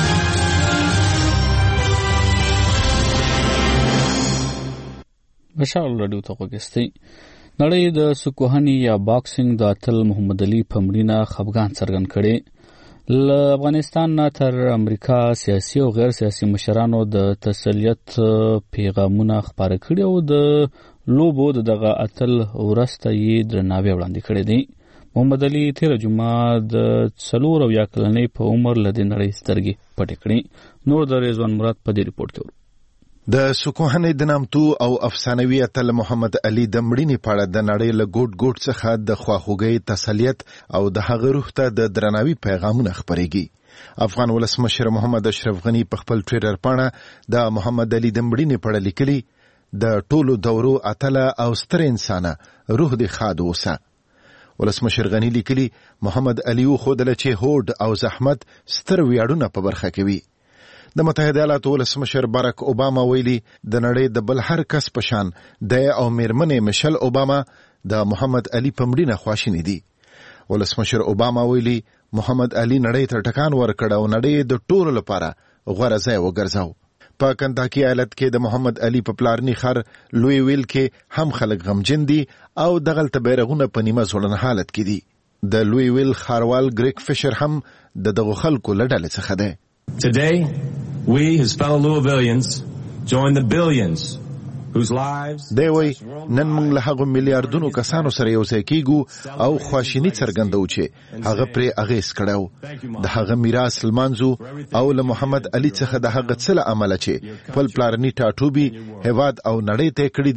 مشال ریډیو ته وګورئ. نړۍ د سکوهني یا باکسینګ د اتل محمد علي په مړینه خفګان څرګند کړي. له افغانستان نه تر امریکا سیاسي او غیر سیاسي مشرانو د تسلیت پیغامونه خپاره کړي او د لوبو دغه اتل ورسته یې درناوی وړاندې کړی دی. محمد علي تیر جمعه د څلور اویا کلنۍ په عمر له دې نړۍ سترګې پټې کړې. نور د رضوان مراد په دې ریپورت کې د سکوهني د نامتو او افسانوي اتل محمد علي د مړینې په اړه د نړۍ له ګوټ ګوټ څخه د خواخوږۍ تسلیت او د هغه روح ته د درناوي پیغامونه خپرېږي. افغان ولسمشر محمد اشرف غني په خپل ټویټر پاڼه د محمد علي د مړینې په اړه لیکلي د ټولو دورو اتله او ستر انسانه روح دې ښاد اوسه. ولسمشر غني لیکلي محمد علي وښودله چې هوډ او زحمت ستر ویاړونه په برخه کوي. د متحده ایالاتو ولسمشر باراک اوباما ویلي د نړۍ د بل هر کس په شان د او میرمنې مشل اوباما د محمد علي په مړینه خواشیني دي. ولسمشر اوباما ویلي محمد علي نړۍ ته ټکان ورکړ او نړۍ د ټولو لپاره غوره ځای وګرځاو. په کنټاکي ایالت کې د محمد علي په پلارني ښار لوی ویل کې هم خلک غمجن دي او دغلته بیرغونه په نیمه ځوړن حالت کې دي. د لوی ویل ښاروال ګریګ فشر هم د دغو خلکو له ډلې څخه دی. Today, we, his fellow Louisvillians, join the billions whose lives... دی وی نن موږ له هغو میلیاردونو کسانو سره یو ځای کیږو او خواشیني څرګندو چې هغه پرې اغېز کړی د هغه میراث لمانځو او له محمد علي څخه د هغه څه له امله چې خپل پلارني ټاټوبي هېواد او نړۍ ته کړي دي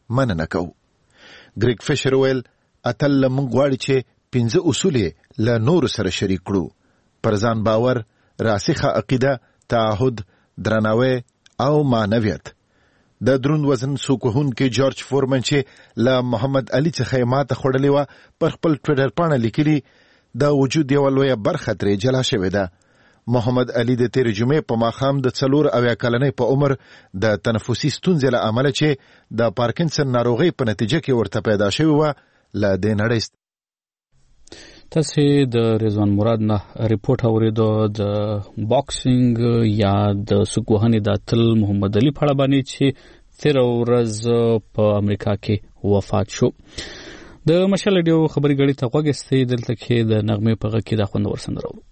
مننه کوو. ګریګ فشر ویل اتل موږ غواړي چې پنځه اصول له نور سره شریک کړو: پر ځان باور، راسخه عقیده، تعهد، درناوی او معنویت. د درون وزن سوکوهون کې جورج فورمن چې له محمد علي څخه ماته خوړلې وه پر خپل ټویټر پاڼه لیکلي د وجود یوه لویه برخه ترې جلا شوې ده. محمد علي د تېرې جمعې په ماښام د څلور اویا کلنۍ په عمر د تنفسي ستونزې له امله چې د پارکنسن ناروغۍ په نتیجه کې ورته پیدا شوې وه له دې نړۍ. تاسې د رضوان مراد نه ریپورت اوریدو د باکسینګ یا د سوکوهنې د اتل محمد علي په اړه باندې چې تېره ورځ په امریکا کې وفات شو. د مشال ریډیو خبري غړي ته غوږ ایستئ. دلته کې د نغمې په غږ کې د خوندور سندره اورو.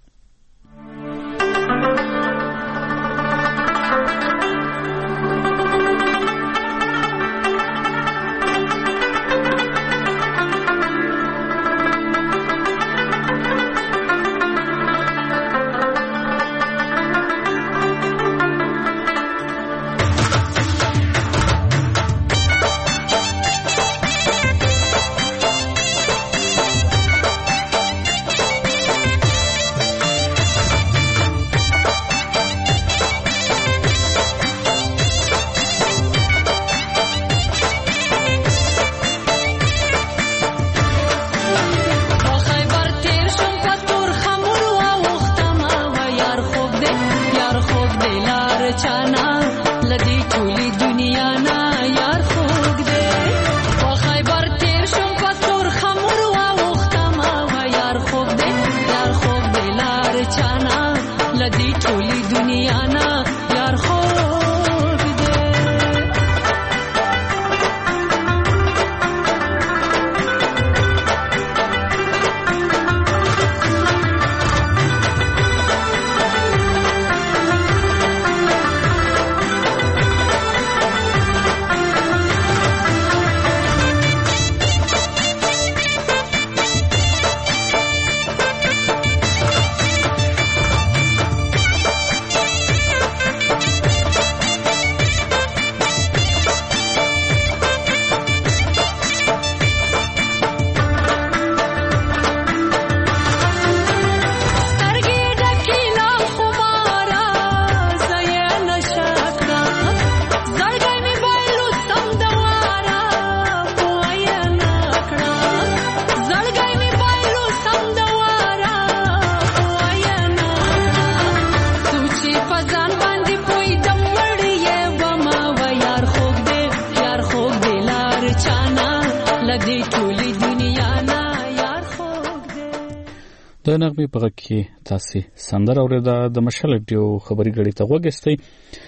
د نغمې په غږ کې تاسې سندره اورېده. د مشال ریډیو خبري غړي ته غوږ ایستئ.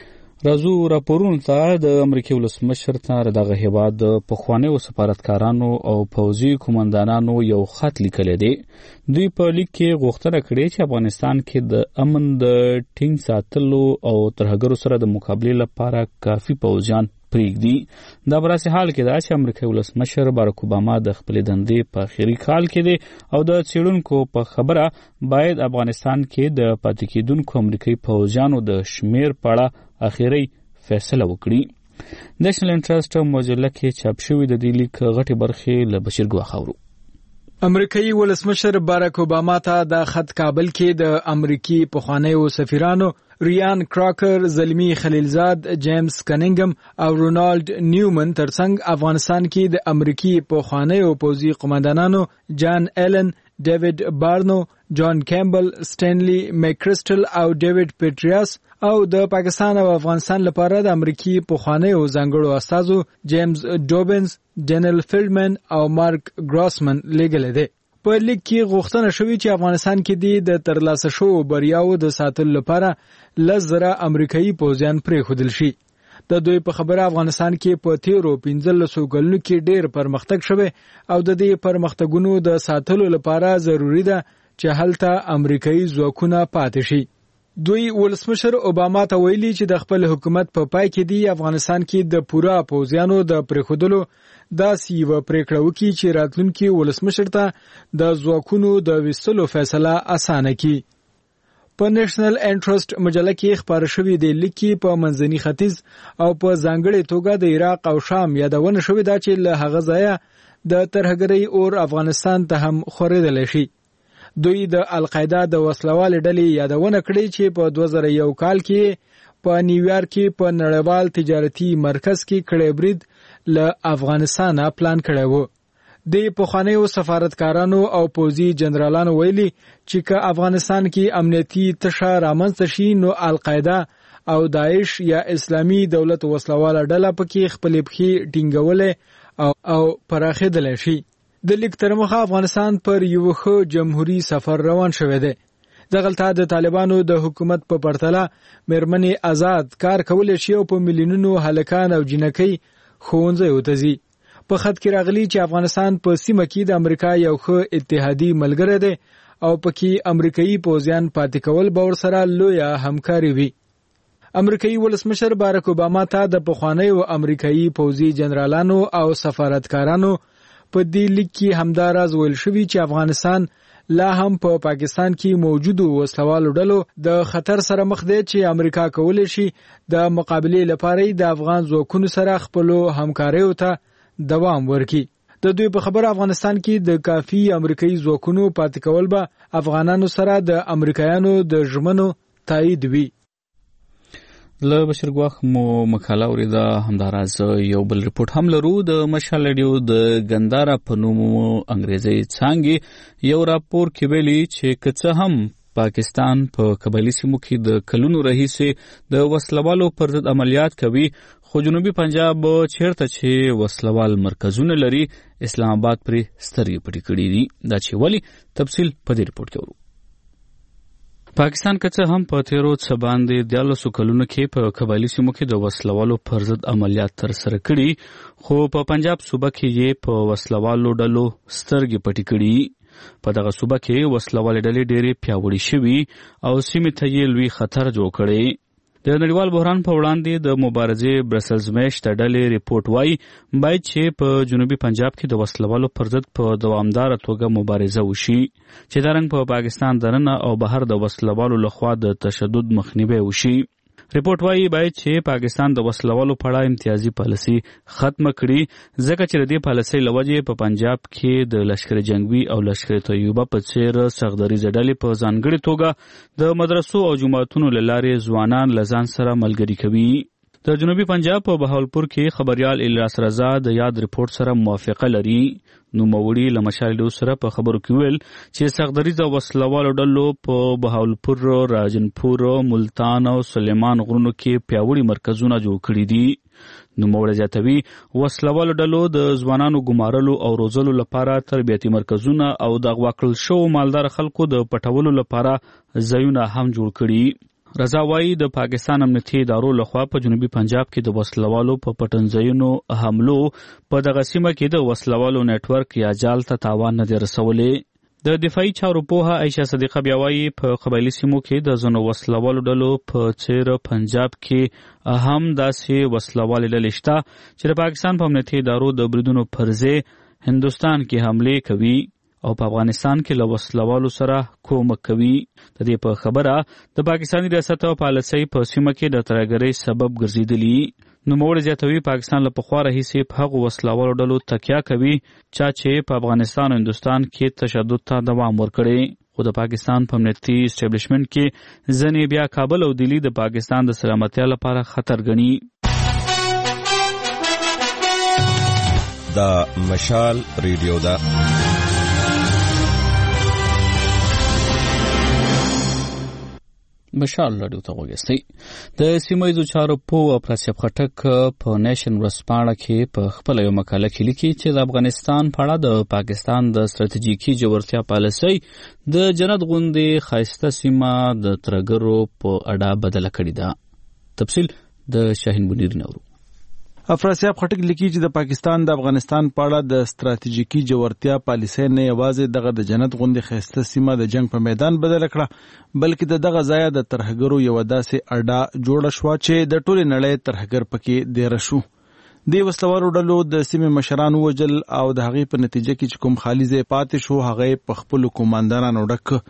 راځو راپورونو ته. د امریکې ولسمشر ته دغه هېواد د پخوانیو سفارتکارانو او پوځي قومندانانو یو خط لیکلی دی. دوی په لیک کې غوښتنه کړې چې افغانستان کې د امن د ټینګ ساتلو او ترهګرو سره د مقابلې لپاره کافي پوځیان پرېږدي. دا په داسې حال کې ده چې امریکایي ولسمشر باراک اوباما د خپلې دندې په اخري کال کې دی او د څېړونکو په خبره باید افغانستان کې د پاتې کېدونکو امریکایي پوځیانو د شمېر په اړه اخري فیصله وکړي. نیشنل انټرست مجله کې چاپ شوی د دې لیک غټې برخې له بشیر ګواخ اورو. امریکایي ولسمشر باراک اوباما ته د خط کابل کې د امریکای پخوانیو سفیرانو ریان کراکر، زلمی خلیلزاد، جیمز کنینګم او رونالد نیومن ترڅنګ افغانستان کې د امریکای پخوانیو پوځي قومندانانو جان ایلن، ډیوډ بارنو، جان کیمبل، سټینلی میکرسټل او ډیوډ پیټریاس او د پاکستان او افغانستان لپاره د امریکای پخوانیو ځانګړو استازو جیمز ډوبنز، ډینل فیلډمن او مارک ګراسمن لګل دي. په لیک کې غوښتنه شوې چې افغانستان کې د ترلاسه شوو بریاو د ساتلو لپاره لزره امریکایي پوځیان پرېښودل شي. د دوی په خبره افغانستان کې په تیرو پنځلسو کلونو کې ډېر پرمختګ شوی او د دې پرمختګونو د ساتلو لپاره ضروری ده چې هلته امریکایي ځواکونه پاتې شي. دوی ولسمشر اوباما ته ویلي چې د خپل حکومت په پای کې دی افغانستان کې د پوره پوځیانو د پرېښودلو داسې یوه پریکړه وکړي چې راتلونکي ولسمشر ته د ځواکونو د ویستلو فیصله اسانه کړي. په نېشنل انټرست مجله کې خبر شوې د لیکي په منځني ختیځ او په ځانګړي توګه د عراق او شام یادونه شوې ده چې له هغه ځایه د ترهګرۍ اور افغانستان ته هم خورېدلی شي. دوی د القاعده د وسلوال ډلې یادونه کړې چې په دوه زره یو کال کې په نیویارک کې په نړیوال تجارتي مرکز کې کړي برید له افغانستانه پلان کړی و. د پخوانیو سفارتکارانو او پوځي جنرالانو ویلي چې که افغانستان کې امنیتي تشه رامنځته شي نو القاعده او داعش یا اسلامي دولت وسلواله ډله پکې خپلې پښې ټینګولې او او پراخېدلی شي. د لیک تر مخه افغانستان پر یو ښه جمهوریت سفر روان شوی دی. دغلته د طالبانو د حکومت په پرتله مېرمنې آزاد کار کولی شي او په میلیونونو هلکان او جنکۍ ښوونځیو ته ځي. په خط کې راغلي چې افغانستان په سیمه کې د امریکا یو ښه اتحادي ملګری دی او پکې امریکایي پوځیان پاتې کول به ورسره لویه همکاري وي. امریکایي ولسمشر باراک اوباما ته د پخوانیو امریکایي پوځي جنرالانو او سفارتکارانو په دې لیک کې همدا راز ویل شوي چې افغانستان لا هم په پا پاکستان کې موجودو وسلوالو ډلو د خطر سره مخ دی چې امریکا کولی شي د مقابلې لپاره د افغان ځواکونو سره خپلو همکاریو ته دوام ورکړي. د دوی په خبره افغانستان کې د کافي امریکایي ځواکونو پاتې کول به افغانانو سره د امریکایانو د ژمنو تایید وي. له بشر ګواخ مو مقاله اوریده. همداراز یو بل رپورټ هم لرو. د مشال رادیو د ګندارا په نوم انګریزي څانګې یو راپور کې ویلي چې که څه هم پاکستان په قبایلي سیمو کې د کلونو راهیسې د وسلوالو پر ضد عملیات کوي، خو جنوبي پنجاب چیرته چې وسلوال مرکزونه لري اسلام آباد پرې سترګې پټې کړې دي. دا چې ولې تفصیل په دې رپورټ کې ورو. پاکستان که څه هم په تیرو څه باندې دیارلسو کلونو کې په قبایلي سیمو کې د وسلوالو پر ضد عملیات ترسره کړي، خو په پنجاب صوبه کې یې په وسلوالو ډلو سترګې پټې کړي. په دغه صوبه کې وسلوالې ډلې ډېرې پیاوړې شوي او سیمې ته یې لوی خطر جوړ کړی. د نړیوال بحران په وړاندې د مبارزې برسلز میشته ډلې ریپورټ وایي باید چې په جنوبي پنجاب کې د وسلوالو پر ضد په دوامداره توګه مبارزه وشي، چې دا رنګ په پاکستان دننه او بهر د وسلوالو لخوا د تشدد مخنیوی وشي. ریپورټ وایي باید چې پاکستان د وسلوالو په اړه امتیازي پالیسي ختمه کړي، ځکه چې د دې پالیسۍ له وجې په پنجاب کې د لشکر جنګوي او لشکر طیبه په څېر سختدریځه ډلې په ځانګړې توګه د مدرسو او جوماتونو له لارې ځوانان له ځان سره ملګري کوي. د جنوبي پنجاب په بهاولپور کې خبريال الیاس رضا د یاد ریپورټ سره موافقه لري. نوموړي له مشال ډیو سره په خبرو کې ویل چې سختدریځه وسلوالو ډلو په بهاولپور، راجنپور، ملتان او سلیمان غرونو کې پیاوړي مرکزونه جوړ کړي دي. نوموړي زیاتوي وسلوالو ډلو د ځوانانو ګمارلو او روزلو لپاره تربیتي مرکزونه او د غوا کړل شوو مالدار خلکو د پټولو لپاره ځایونه هم جوړ کړي. رضا وایي د پاکستان امنیتي ادارو لخوا په جنوبي پنجاب کې د وسلوالو په پټنځایونو حملو په دغه سیمه کې د وسلوالو نیټورک یا جال ته تاوان نه دی رسولی. د دفاعي چارو پوهه عایشه صدیقه بیا وایي په قبایلي سیمو کې د ځینو وسلوالو ډلو په څېر پنجاب کې هم داسې وسلوالې ډلې شته چې د پاکستان په امنیتي ادارو د بریدونو پر ځای هندوستان کې حملې کوي او په افغانستان کې له وسلوالو سره کومک کوي. د دې په خبره د پاکستاني ریاست او پالیسۍ په سیمه کې د ترهګرۍ سبب ګرځېدلي. نوموړي زیاتوي پاکستان له پخوا راهیسې په هغو وسلوالو ډلو تکیه کوي چا چې په افغانستان او هندوستان کې تشدد ته دوام ورکړی. خو د پاکستان په امنیتي اسټابلیشمنټ کې ځینې بیا کابل او دلی د پاکستان د سلامتیا لپاره خطر ګڼي. دا مشال ریډیو ده. مشال رادیو ته وګورئ. د سیمایي چارو په افراسیاب خټک په نیشن ورسپاړه کې په خپل یو مقاله کې لیکي چې د افغانستان په اړه د پاکستان د ستراتیژیکي جوړتیا پالیسۍ د جنت غوندې خاصه سیمه د ترګرو په اړه بدله کړې ده. تفصیل د شاهین بنیر نورو. افراسیاب خټک لیکي چې د پاکستان د افغانستان په اړه د ستراتیژیکي جوړتیا پالیسۍ نه یوازې دغه د جنت غوندې خسته سیمه د جنگ په میدان بدل کړه، بلکې د دغه ځای د ترهګرو یو داسې اډه جوړه شو چې د ټولې نړۍ ترهګر پکې دیر شو. د وسلوالو ډلو د سیمې مشران وجل او د هغې په نتیجه کې چې کوم خالي ځای پاتې شو هغه په خپل کوماندانانو ډک.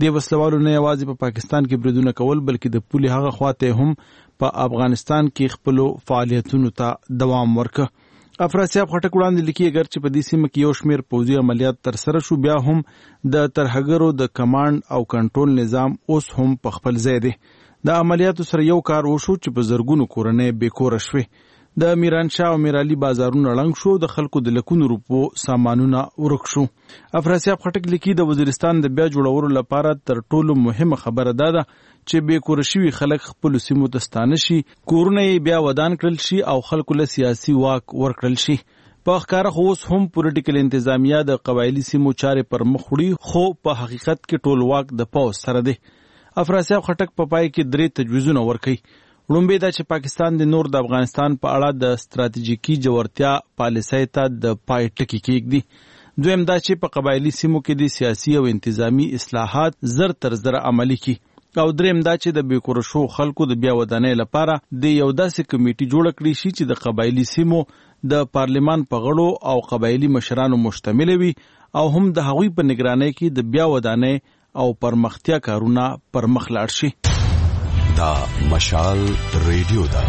د وسلوالو نه یوازې په پاکستان کې بریدونه کول بلکې د پولي هغه خواته هم په افغانستان کې خپل فعالیتونو ته دوام ورکړ. افراسیاب خټک وړاندې لیکي اگر چې په دې سیمه کې یو شمېر پوځي عملیات تر سره شو بیا هم د ترهګرو د کمانډ او کنټرول نظام اوس هم په خپل ځای دی. د عملیاتو سره یو کار وشو چې په زرګونو کورنۍ بېکوره شوې. د میرانشاه او میرعلي بازارونه ړنګ شو، د خلکو د لکونو روپو سامانونه ورک شو. افراسیاب خټک لیکي د وزیرستان د بیا جوړولو لپاره تر ټولو مهمه خبره دا ده چې بې کور شوي خلک خپل سیمو ته ستانه شي، کورونه یې بیا ودان کړل شي او خلکو له سیاسي واک ورکړل شي. په ښکاره خو اوس هم پولیټیکل انتظامیه د قبایلي سیمو چارې پر مخ وړي، خو په حقیقت کې ټول واک د پوځ سره دی. افراسیاب خټک په پای کې درې تجویزونه ورکوي. لومړی دا چې پاکستان د نور د افغانستان په اړه د ستراتیژیکي جوړتیا پالیسۍ ته د پای ټکی کېږدي. دویم دا چې په قبایلي سیمو کې د سیاسي او انتظامی اصلاحات زر تر زره عملي کړي. او دریم دا چې د بېکوره شو خلکو د بیا ودانۍ لپاره د یو داسې کمیټي جوړه کړي شي چې د قبایلي سیمو د پارلمان په غړو او قبایلي مشرانو مشتمل وي او هم د هغوی په نگرانۍ کې د بیا ودانۍ او پرمختیا کارونه پر مخ لاړ شي. دا مشال ریډیو ده.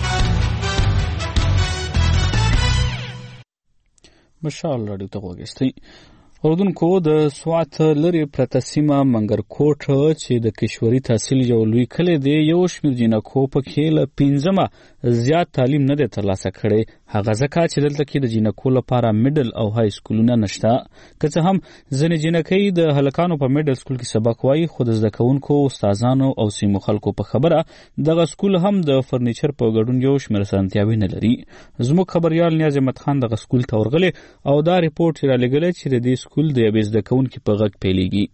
مشال راډیو ته وګورئ. اردوونکو د سوات لري پرته سیمه منګرکوټ چې د کشوري تحصیل یو لوی کلی دی، یو شمېر جینکو پکې له پنځمه زیات تعلیم نه دی ترلاسه کړی. هغه ځکه چې دلته کې د جینکو لپاره میډل او های سکولونه نشته. که څه هم ځینې جینکۍ د هلکانو په میډل سکول کې سبق وایي، خو د زده کوونکو، استادانو او سیمو خلکو په خبره دغه سکول هم د فرنیچر په ګډون یو شمېر اسانتیاوې نه لري. زموږ خبریال نیاز احمد خان دغه سکول ته ورغلی او دا ریپورټ یې رالیږلی چې د دې سکول د یوې زده کوونکي په غږ پیلېږي.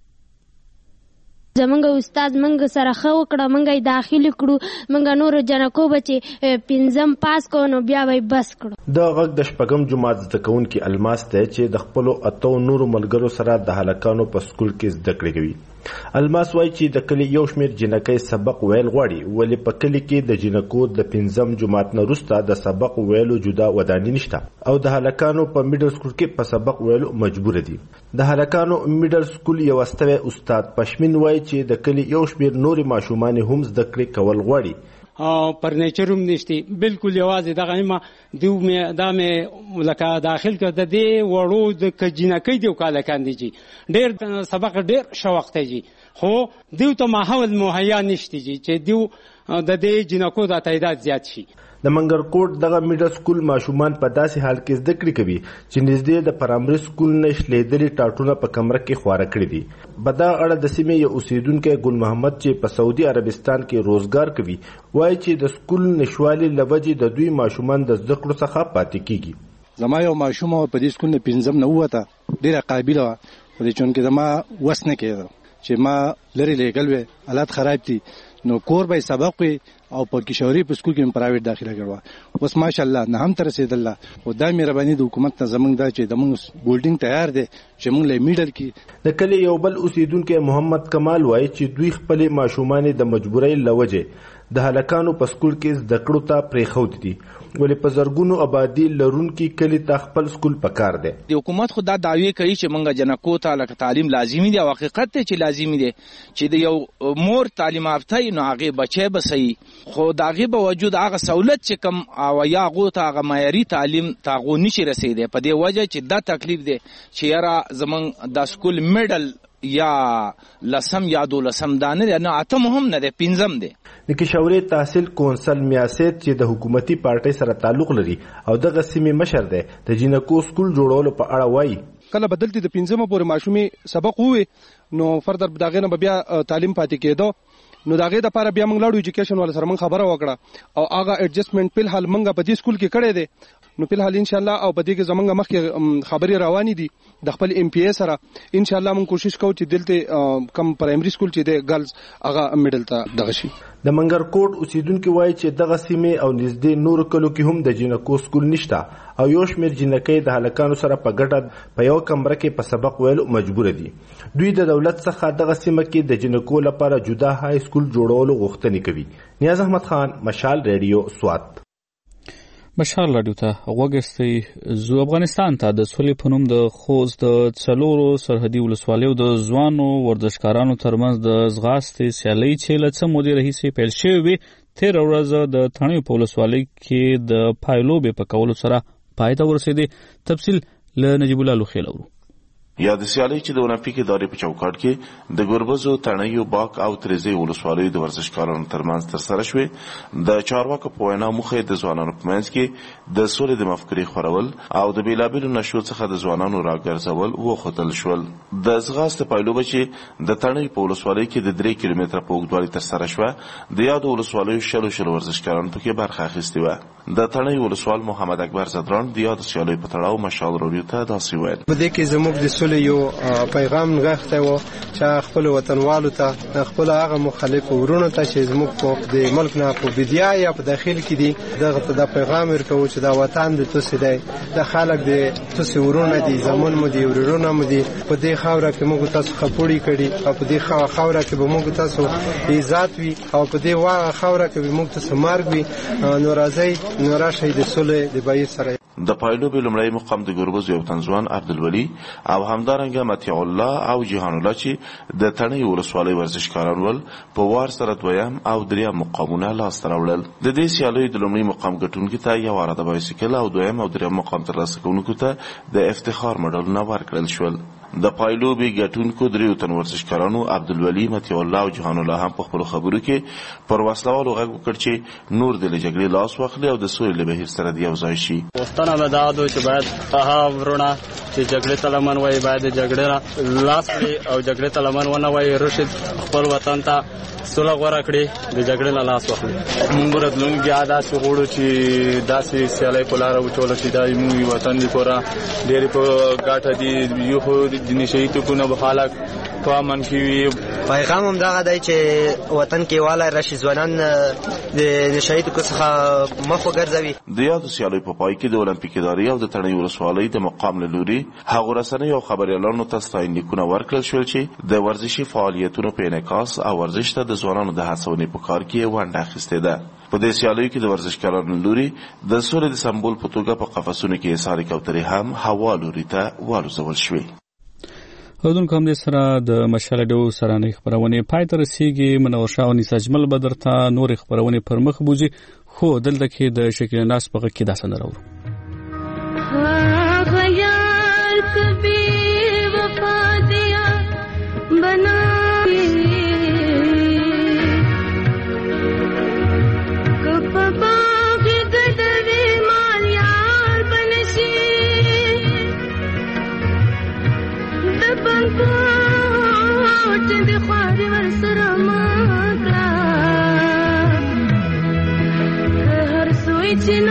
زمونږ استاد مونږ سره ښه وکړه، مونږ یې داخلي کړو، مونږ نورو جنکو به چې پنځم پاس کړو نو بیا به یې بس کړو. دا غږ د شپږم جماعت زده کوونکي الماس دی چې د خپلو اتو نورو ملګرو سره د هلکانو په سکول کې زده کړې کوي. الماس وایي چې د کلي یو شمېر جنکۍ سبق ویل غواړي، ولې په کلي کې د جنکو د پنځم جماعت نه وروسته د سبق ویلو جدا ودانۍ نشته او د هلکانو په میډل سکول کې په سبق ویلو مجبور دي. د هلکانو میډل سکول یو استوی استاد پشمین وایي چې د کلي یو شمېر نورې ماشومان هم زده کړې کول غواړي. فرنیچر هم نشتی، بالکل یوازې دغه نیمه دیو مې دا مې لکه داخل کړ د دې وړو د جینکۍ دیو کالکان دی جی ډېر سبق ډېر شوق دی جی، خو دیو ته ماحول مهیا نشتی جی چې دیو د دې جینکو د تعداد زیات شي. د منګرکوټ دغه میډل سکول ماشومان په داسې حال کې زده کړې کوي چې نږدې د پرایمري سکول نه شلېدلي ټاټونه په کمره کې خواره کړي دي. په دغه اړه د سیمې یو اوسیدونکی ګل محمد چې په سعودي عربستان کې روزګار کوي وایي چې د سکول نشوالي له وجې د دوی ماشومان د زده کړو څخه پاتې کیږي. زما یو ماشوم په دې سکول نه پنځم نه ووته، ډېره قابله وه، خو د چونکې زما وس نه کېده چې ما لرې لېږل وی، حالات خراب دي، نو کور به سبق وي او په کشوري په سکول کې پرایویټ داخله کړو. اوس ماشاءالله نه هم تر رسیدله، خو دا مهرباني د حکومت ته زمونږ دا چې زمونږ بولډینګ تیار دی چې مونږ له میډل کې. د کلي یو بل اوسیدونکی محمد کمال وایي چې دوی خپلې ماشومان د مجبورۍ له وجې د هلکانو په سکول کې زده کړو ته پرېښودي دي، ولې په زرګونو آبادي لرونکي کلي ته خپل سکول پکار دی. د حکومت خو دا دعوی کوي چې مونږ جنکو ته لکه تعلیم لازمي دی او حقیقت دی چې لازمي دی چې د یو مور تعلیم یافته نو هغې بچی به صحیح، خو د هغې باوجود هغه سہولت چې کم او یا هغو ته هغه معیاري تعلیم ته هغو نشي رسېدی، په دې وجه چې دا تکلیف دی چې یاره زمونږ دا سکول میډل یا لسم یا دولسم دا نه دی، نه اتم هم نه دی، پنځم دی. د کشوري تحصیل کونسل میاسید چې د حکومتي پارټۍ سره تعلق لري او دغه سیمې مشر دی، د جینکو سکول جوړولو په اړه وایي کله بدلتي د پنځمه پورې ماشومې سبق ووي نو فردر دغې نه به بیا تعلیم پاتې کېدو، نو دغې دپاره بیا موږ لاړو ایجوکیشن والا سره موږ خبره وکړه او هغه ایډجسټمنټ په الحال موږ په دې سکول کې کړی دی. نو په الحال ان شاء الله او په دې کې زمونږ مخکې خبرې روانې دي د خپل ایم پی ای سره، ان شاء الله موږ کوشش کوو چې دلته کم پرایمري سکول چې دی ګرلز هغه میډل ته دغه شي. د منګرکوټ اوسیدونکي وایي چې دغه سیمې او نږدې نورو کلو کې هم د جینکو سکول نشته او یو شمېر جینکۍ د هلکانو سره په ګډه په یو کمره کې په سبق ویلو مجبور دي. دوی د دولت څخه دغه سیمه کې د جینکو لپاره جدا های سکول جوړولو غوښتنې کوي. نیاز احمد خان، مشال ریډیو، سوات. مشال رادیو ته وګورئ زو افغانستان ته د سولې په نوم د خوست د څلورو سرحدي ولسوالیو د ځوانو ورزشکارانو ترمنځ د ځغاستې سیالۍ چې له څه مودې راهیسې پیل شوې وې تېره ورځ د تڼیو په ولسوالۍ کې د پایلوبې په کولو سره پای ته ورسېدې. تفصیل له نجیب الله لوخیل اورو. یا د سیالۍ چې د اولمپیک ادارې په چوکاټ کې د ګربزو، تڼیو، باک او تریزې ولسوالیو د ورزشکارانو ترمنځ ترسره شوې. د چارواکو په وینا موخه د ځوانانو په منځ کې د سولې د مفکورې خورول او د بیلابیلو نشو څخه د ځوانانو راګرځول وښودل شول. د ځغاستې پایلوبه چې د تڼیو په ولسوالۍ کې د درې کیلومتره په اوږدوالي ترسره شوه، د یادو ولسوالیو شلو شلو ورزشکاران پکې برخه اخیستې وه. د تڼیو ولسوال محمد اکبر زدران د یادو سیالیو په تړاو مشال رادیو ته داسې ویل: په دې کې زموږ د یو پیغام نغښتی و چې خپل وطنوالو ته، خپل هغه مخالف ورونو ته چې زموږ په د ملک نه په بدیا یا په داخل کې دي، دغه ته د پیغام ورکوو چې دا وطن د تاسو دی، د خلک د تاسو ورونه دي، زمون مو دي، ورونه مو دي. په دې خاوره کې موږ تاسو خپوړی کړي او په دې خاوره کې به موږ تاسو عزت وي او په دې واغه خاوره کې به موږ تاسو مرګ وي. نو راځي نو راشي د سولې د بای سره. د پایلوبې لومړی مقام د ګربز یو تنځوان عبدالولي او همدارنګه متیع الله او جهان الله چې د تڼیو ولسوالۍ ورزشکاران ول په وار سره دویم او دریم مقامونه لاسته راوړل. د دې سیالیو د لومړي مقام ګټونکي ته یو عراده بایسکل او دویم او دریم مقام ترلاسه کوونکو ته د افتخار مډالونه ورکړل شول. د پایلوبې ګټونکو دریو تن ورزشکارانو عبدالولي، متیع الله او جهان الله هم په خپلو خبرو کې پر وسلوالو غږ وکړ چې نور د له جګړې لاس واخلي او د سولې له بهیر سره د یو ځای شي. پوښتنه به دا ده چې باید هغه ورونه چې جګړې ته لمن وایي باید د جګړې نه لاس کړي او جګړې ته لمن ونه وایي، رشد خپل وطن ته سوله غوره کړي، د جګړې نه لاس واخلي. موږ راتلونکي کې داسې غواړو چې داسې سیالۍ په لاره وچوله شي. دا زموږ وطن دی، پوره ډېرې په ګټه دي، یو خو د نشهیي توکو نه به خلک په امن کې وي. پیغام هم دغه دی چې وطن کې والی راشي، ځوانان د نشهیي توکو څخه مخ وګرځوي. د یادو سیالیو په پای کې د اولمپیک ادارې او د تڼیو ولسوالۍ د مقام له لوري هغو رسنیو او خبریالانو ته ستاینلیکونه ورکړل شول چې د ورزشي فعالیتونو په انعکاس او ورزش ته د ځوانانو د هڅونې په کار کې ونډه اخیستې ده. په دې سیالیو کې د ورزشکارانو لوري د سولې د سمبول په توګه په قفسونو کې ایثار کوترې هم هوا لوري ته والوزول شوې. اردوونکو هم دې سره د مشال رادیو سرانه خبرونه پای ته رسیږي. منور شاه او نیسا اجمل به درته نور خبرونه پر مخ بوځي، خو دلته کې د شکل ناس په کې داسې نه راوړو. خیال کبھی وفا دیا بنا چې